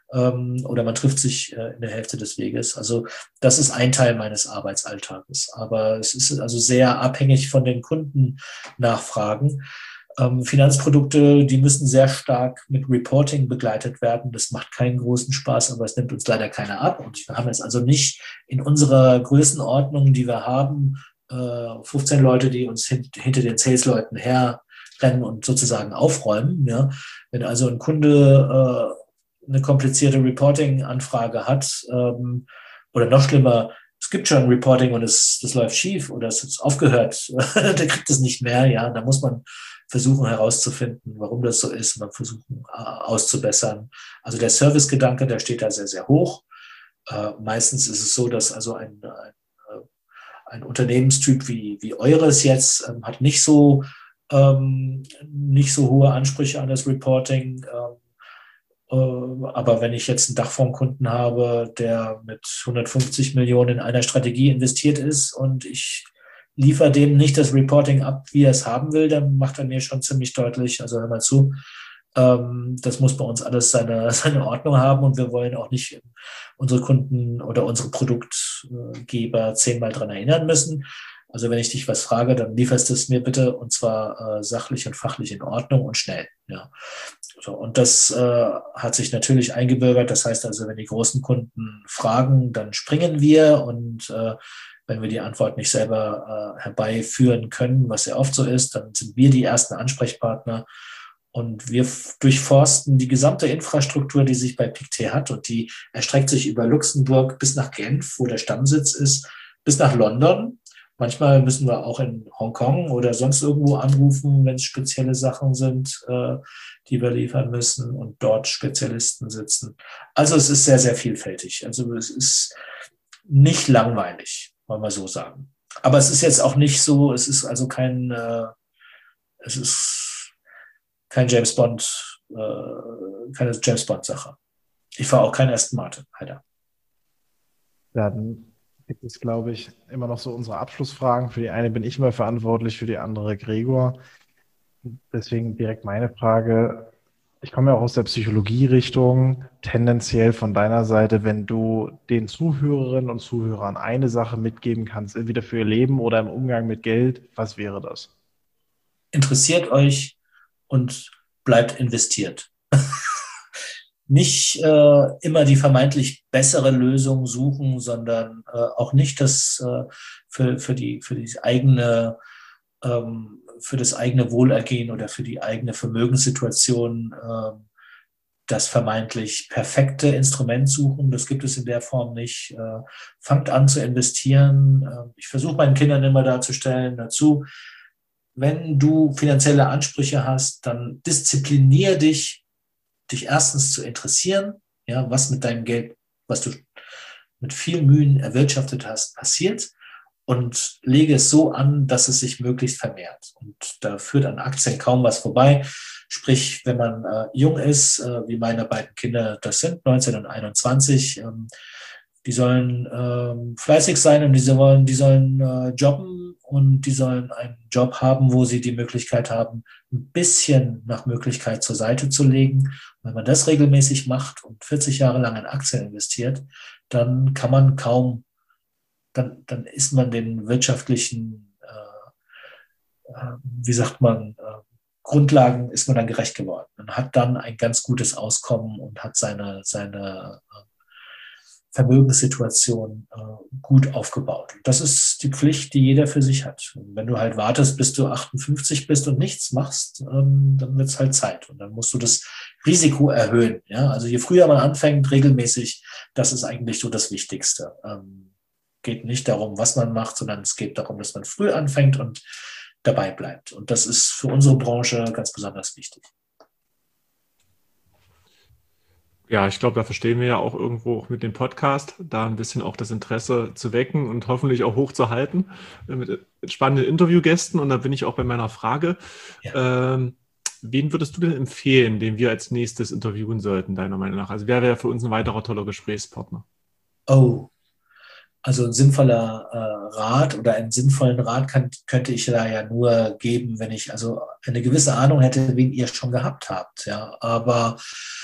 Speaker 3: oder man trifft sich in der Hälfte des Weges. Also das ist ein Teil meines Arbeitsalltages. Aber es ist also sehr abhängig von den Kundennachfragen. Finanzprodukte, die müssen sehr stark mit Reporting begleitet werden. Das macht keinen großen Spaß, aber es nimmt uns leider keiner ab. Und wir haben jetzt also nicht in unserer Größenordnung, die wir haben, 15 Leute, die uns hinter den Sales-Leuten herrennen und sozusagen aufräumen. Ja. Wenn also ein Kunde eine komplizierte Reporting-Anfrage hat, oder noch schlimmer, es gibt schon Reporting und das läuft schief oder es ist aufgehört, der kriegt es nicht mehr. Ja, da muss man versuchen herauszufinden, warum das so ist, und dann versuchen auszubessern. Also der Servicegedanke, der steht da sehr, sehr hoch. Meistens ist es so, dass also ein Unternehmenstyp wie eures jetzt hat nicht so hohe Ansprüche an das Reporting. Aber wenn ich jetzt einen Dachfondskunden habe, der mit 150 Millionen in einer Strategie investiert ist und ich liefere dem nicht das Reporting ab, wie er es haben will, dann macht er mir schon ziemlich deutlich, also hör mal zu, das muss bei uns alles seine Ordnung haben, und wir wollen auch nicht unsere Kunden oder unsere Produktgeber 10-mal dran erinnern müssen. Also wenn ich dich was frage, dann lieferst du es mir bitte, und zwar sachlich und fachlich in Ordnung und schnell. Ja. So, und das hat sich natürlich eingebürgert. Das heißt also, wenn die großen Kunden fragen, dann springen wir, und wenn wir die Antwort nicht selber herbeiführen können, was ja oft so ist, dann sind wir die ersten Ansprechpartner. Und wir durchforsten die gesamte Infrastruktur, die sich bei Pictet hat, und die erstreckt sich über Luxemburg bis nach Genf, wo der Stammsitz ist, bis nach London. Manchmal müssen wir auch in Hongkong oder sonst irgendwo anrufen, wenn es spezielle Sachen sind, die wir liefern müssen, und dort Spezialisten sitzen. Also es ist sehr, sehr vielfältig. Also es ist nicht langweilig, wollen wir so sagen. Aber es ist jetzt auch nicht so, es ist also kein James Bond, keine James Bond-Sache. Ich fahre auch keinen Aston Martin, leider.
Speaker 1: Ja, dann gibt es, glaube ich, immer noch so unsere Abschlussfragen. Für die eine bin ich immer verantwortlich, für die andere Gregor. Deswegen direkt meine Frage. Ich komme ja auch aus der Psychologie-Richtung. Tendenziell von deiner Seite, wenn du den Zuhörerinnen und Zuhörern eine Sache mitgeben kannst, entweder für ihr Leben oder im Umgang mit Geld, was wäre das?
Speaker 3: Interessiert euch und bleibt investiert. Nicht immer die vermeintlich bessere Lösung suchen, sondern auch nicht das für das eigene Wohlergehen oder für die eigene Vermögenssituation das vermeintlich perfekte Instrument suchen. Das gibt es in der Form nicht. Fangt an zu investieren. Ich versuche meinen Kindern immer darzustellen dazu, wenn du finanzielle Ansprüche hast, dann disziplinier dich erstens zu interessieren, ja, was mit deinem Geld, was du mit viel Mühen erwirtschaftet hast, passiert, und lege es so an, dass es sich möglichst vermehrt. Und da führt an Aktien kaum was vorbei. Sprich, wenn man jung ist, wie meine beiden Kinder das sind, 19 und 21, die sollen fleißig sein, und die sollen jobben, und die sollen einen Job haben, wo sie die Möglichkeit haben, ein bisschen nach Möglichkeit zur Seite zu legen. Und wenn man das regelmäßig macht und 40 Jahre lang in Aktien investiert, dann kann man kaum, dann ist man den wirtschaftlichen, Grundlagen ist man dann gerecht geworden. Man hat dann ein ganz gutes Auskommen und hat seine Vermögenssituation gut aufgebaut. Das ist die Pflicht, die jeder für sich hat. Und wenn du halt wartest, bis du 58 bist und nichts machst, dann wird es halt Zeit. Und dann musst du das Risiko erhöhen. Ja? Also je früher man anfängt, regelmäßig, das ist eigentlich so das Wichtigste. Geht nicht darum, was man macht, sondern es geht darum, dass man früh anfängt und dabei bleibt. Und das ist für unsere Branche ganz besonders wichtig.
Speaker 2: Ja, ich glaube, da verstehen wir ja auch irgendwo auch mit dem Podcast, da ein bisschen auch das Interesse zu wecken und hoffentlich auch hochzuhalten mit spannenden Interviewgästen. Und da bin ich auch bei meiner Frage. Ja. Wen würdest du denn empfehlen, den wir als nächstes interviewen sollten, deiner Meinung nach? Also wer wäre für uns ein weiterer toller Gesprächspartner?
Speaker 3: Oh, also ein sinnvoller Rat oder einen sinnvollen Rat könnte ich da ja nur geben, wenn ich also eine gewisse Ahnung hätte, wen ihr schon gehabt habt. Ja, aber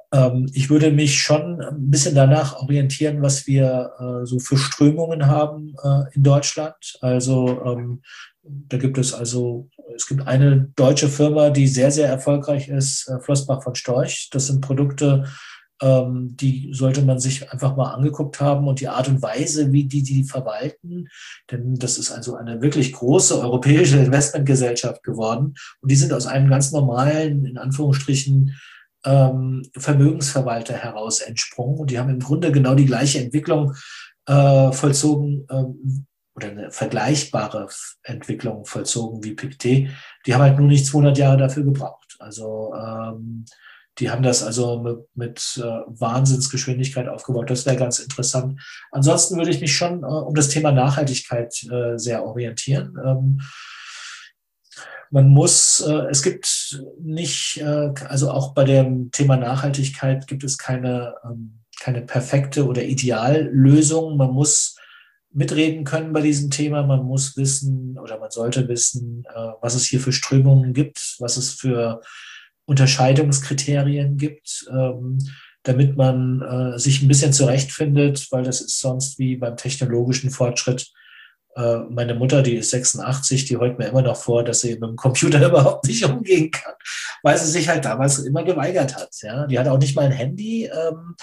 Speaker 3: Ich würde mich schon ein bisschen danach orientieren, was wir so für Strömungen haben in Deutschland. Also da gibt es gibt eine deutsche Firma, die sehr, sehr erfolgreich ist, Flossbach von Storch. Das sind Produkte, die sollte man sich einfach mal angeguckt haben und die Art und Weise, wie die verwalten. Denn das ist also eine wirklich große europäische Investmentgesellschaft geworden. Und die sind aus einem ganz normalen, in Anführungsstrichen, Vermögensverwalter heraus entsprungen. Und die haben im Grunde genau die gleiche Entwicklung vollzogen oder eine vergleichbare Entwicklung vollzogen wie Pictet. Die haben halt nur nicht 200 Jahre dafür gebraucht. Also die haben das also mit Wahnsinnsgeschwindigkeit aufgebaut. Das wäre ganz interessant. Ansonsten würde ich mich schon um das Thema Nachhaltigkeit sehr orientieren. Man muss, es gibt nicht, also auch bei dem Thema Nachhaltigkeit gibt es keine perfekte oder Ideallösung. Man muss mitreden können bei diesem Thema. Man muss wissen oder man sollte wissen, was es hier für Strömungen gibt, was es für Unterscheidungskriterien gibt, damit man sich ein bisschen zurechtfindet, weil das ist sonst wie beim technologischen Fortschritt. Meine Mutter, die ist 86, die heult mir immer noch vor, dass sie mit dem Computer überhaupt nicht umgehen kann, weil sie sich halt damals immer geweigert hat. Ja? Die hat auch nicht mal ein Handy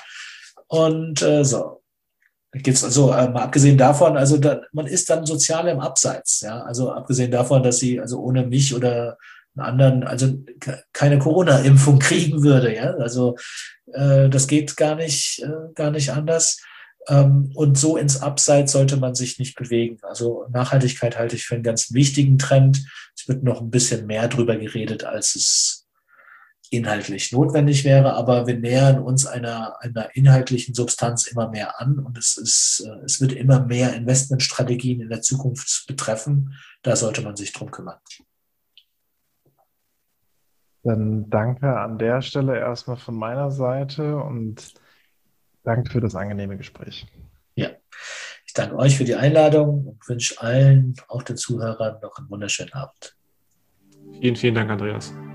Speaker 3: so. Geht's also mal abgesehen davon, also man ist dann sozial im Abseits. Ja? Also abgesehen davon, dass sie also ohne mich oder einen anderen, also keine Corona-Impfung kriegen würde. Ja? Also das geht gar nicht anders. Und so ins Abseits sollte man sich nicht bewegen. Also Nachhaltigkeit halte ich für einen ganz wichtigen Trend. Es wird noch ein bisschen mehr drüber geredet, als es inhaltlich notwendig wäre, aber wir nähern uns einer inhaltlichen Substanz immer mehr an und es wird immer mehr Investmentstrategien in der Zukunft betreffen. Da sollte man sich drum kümmern.
Speaker 1: Dann danke an der Stelle erstmal von meiner Seite und danke für das angenehme Gespräch.
Speaker 3: Ja, ich danke euch für die Einladung und wünsche allen, auch den Zuhörern, noch einen wunderschönen Abend.
Speaker 2: Vielen, vielen Dank, Andreas.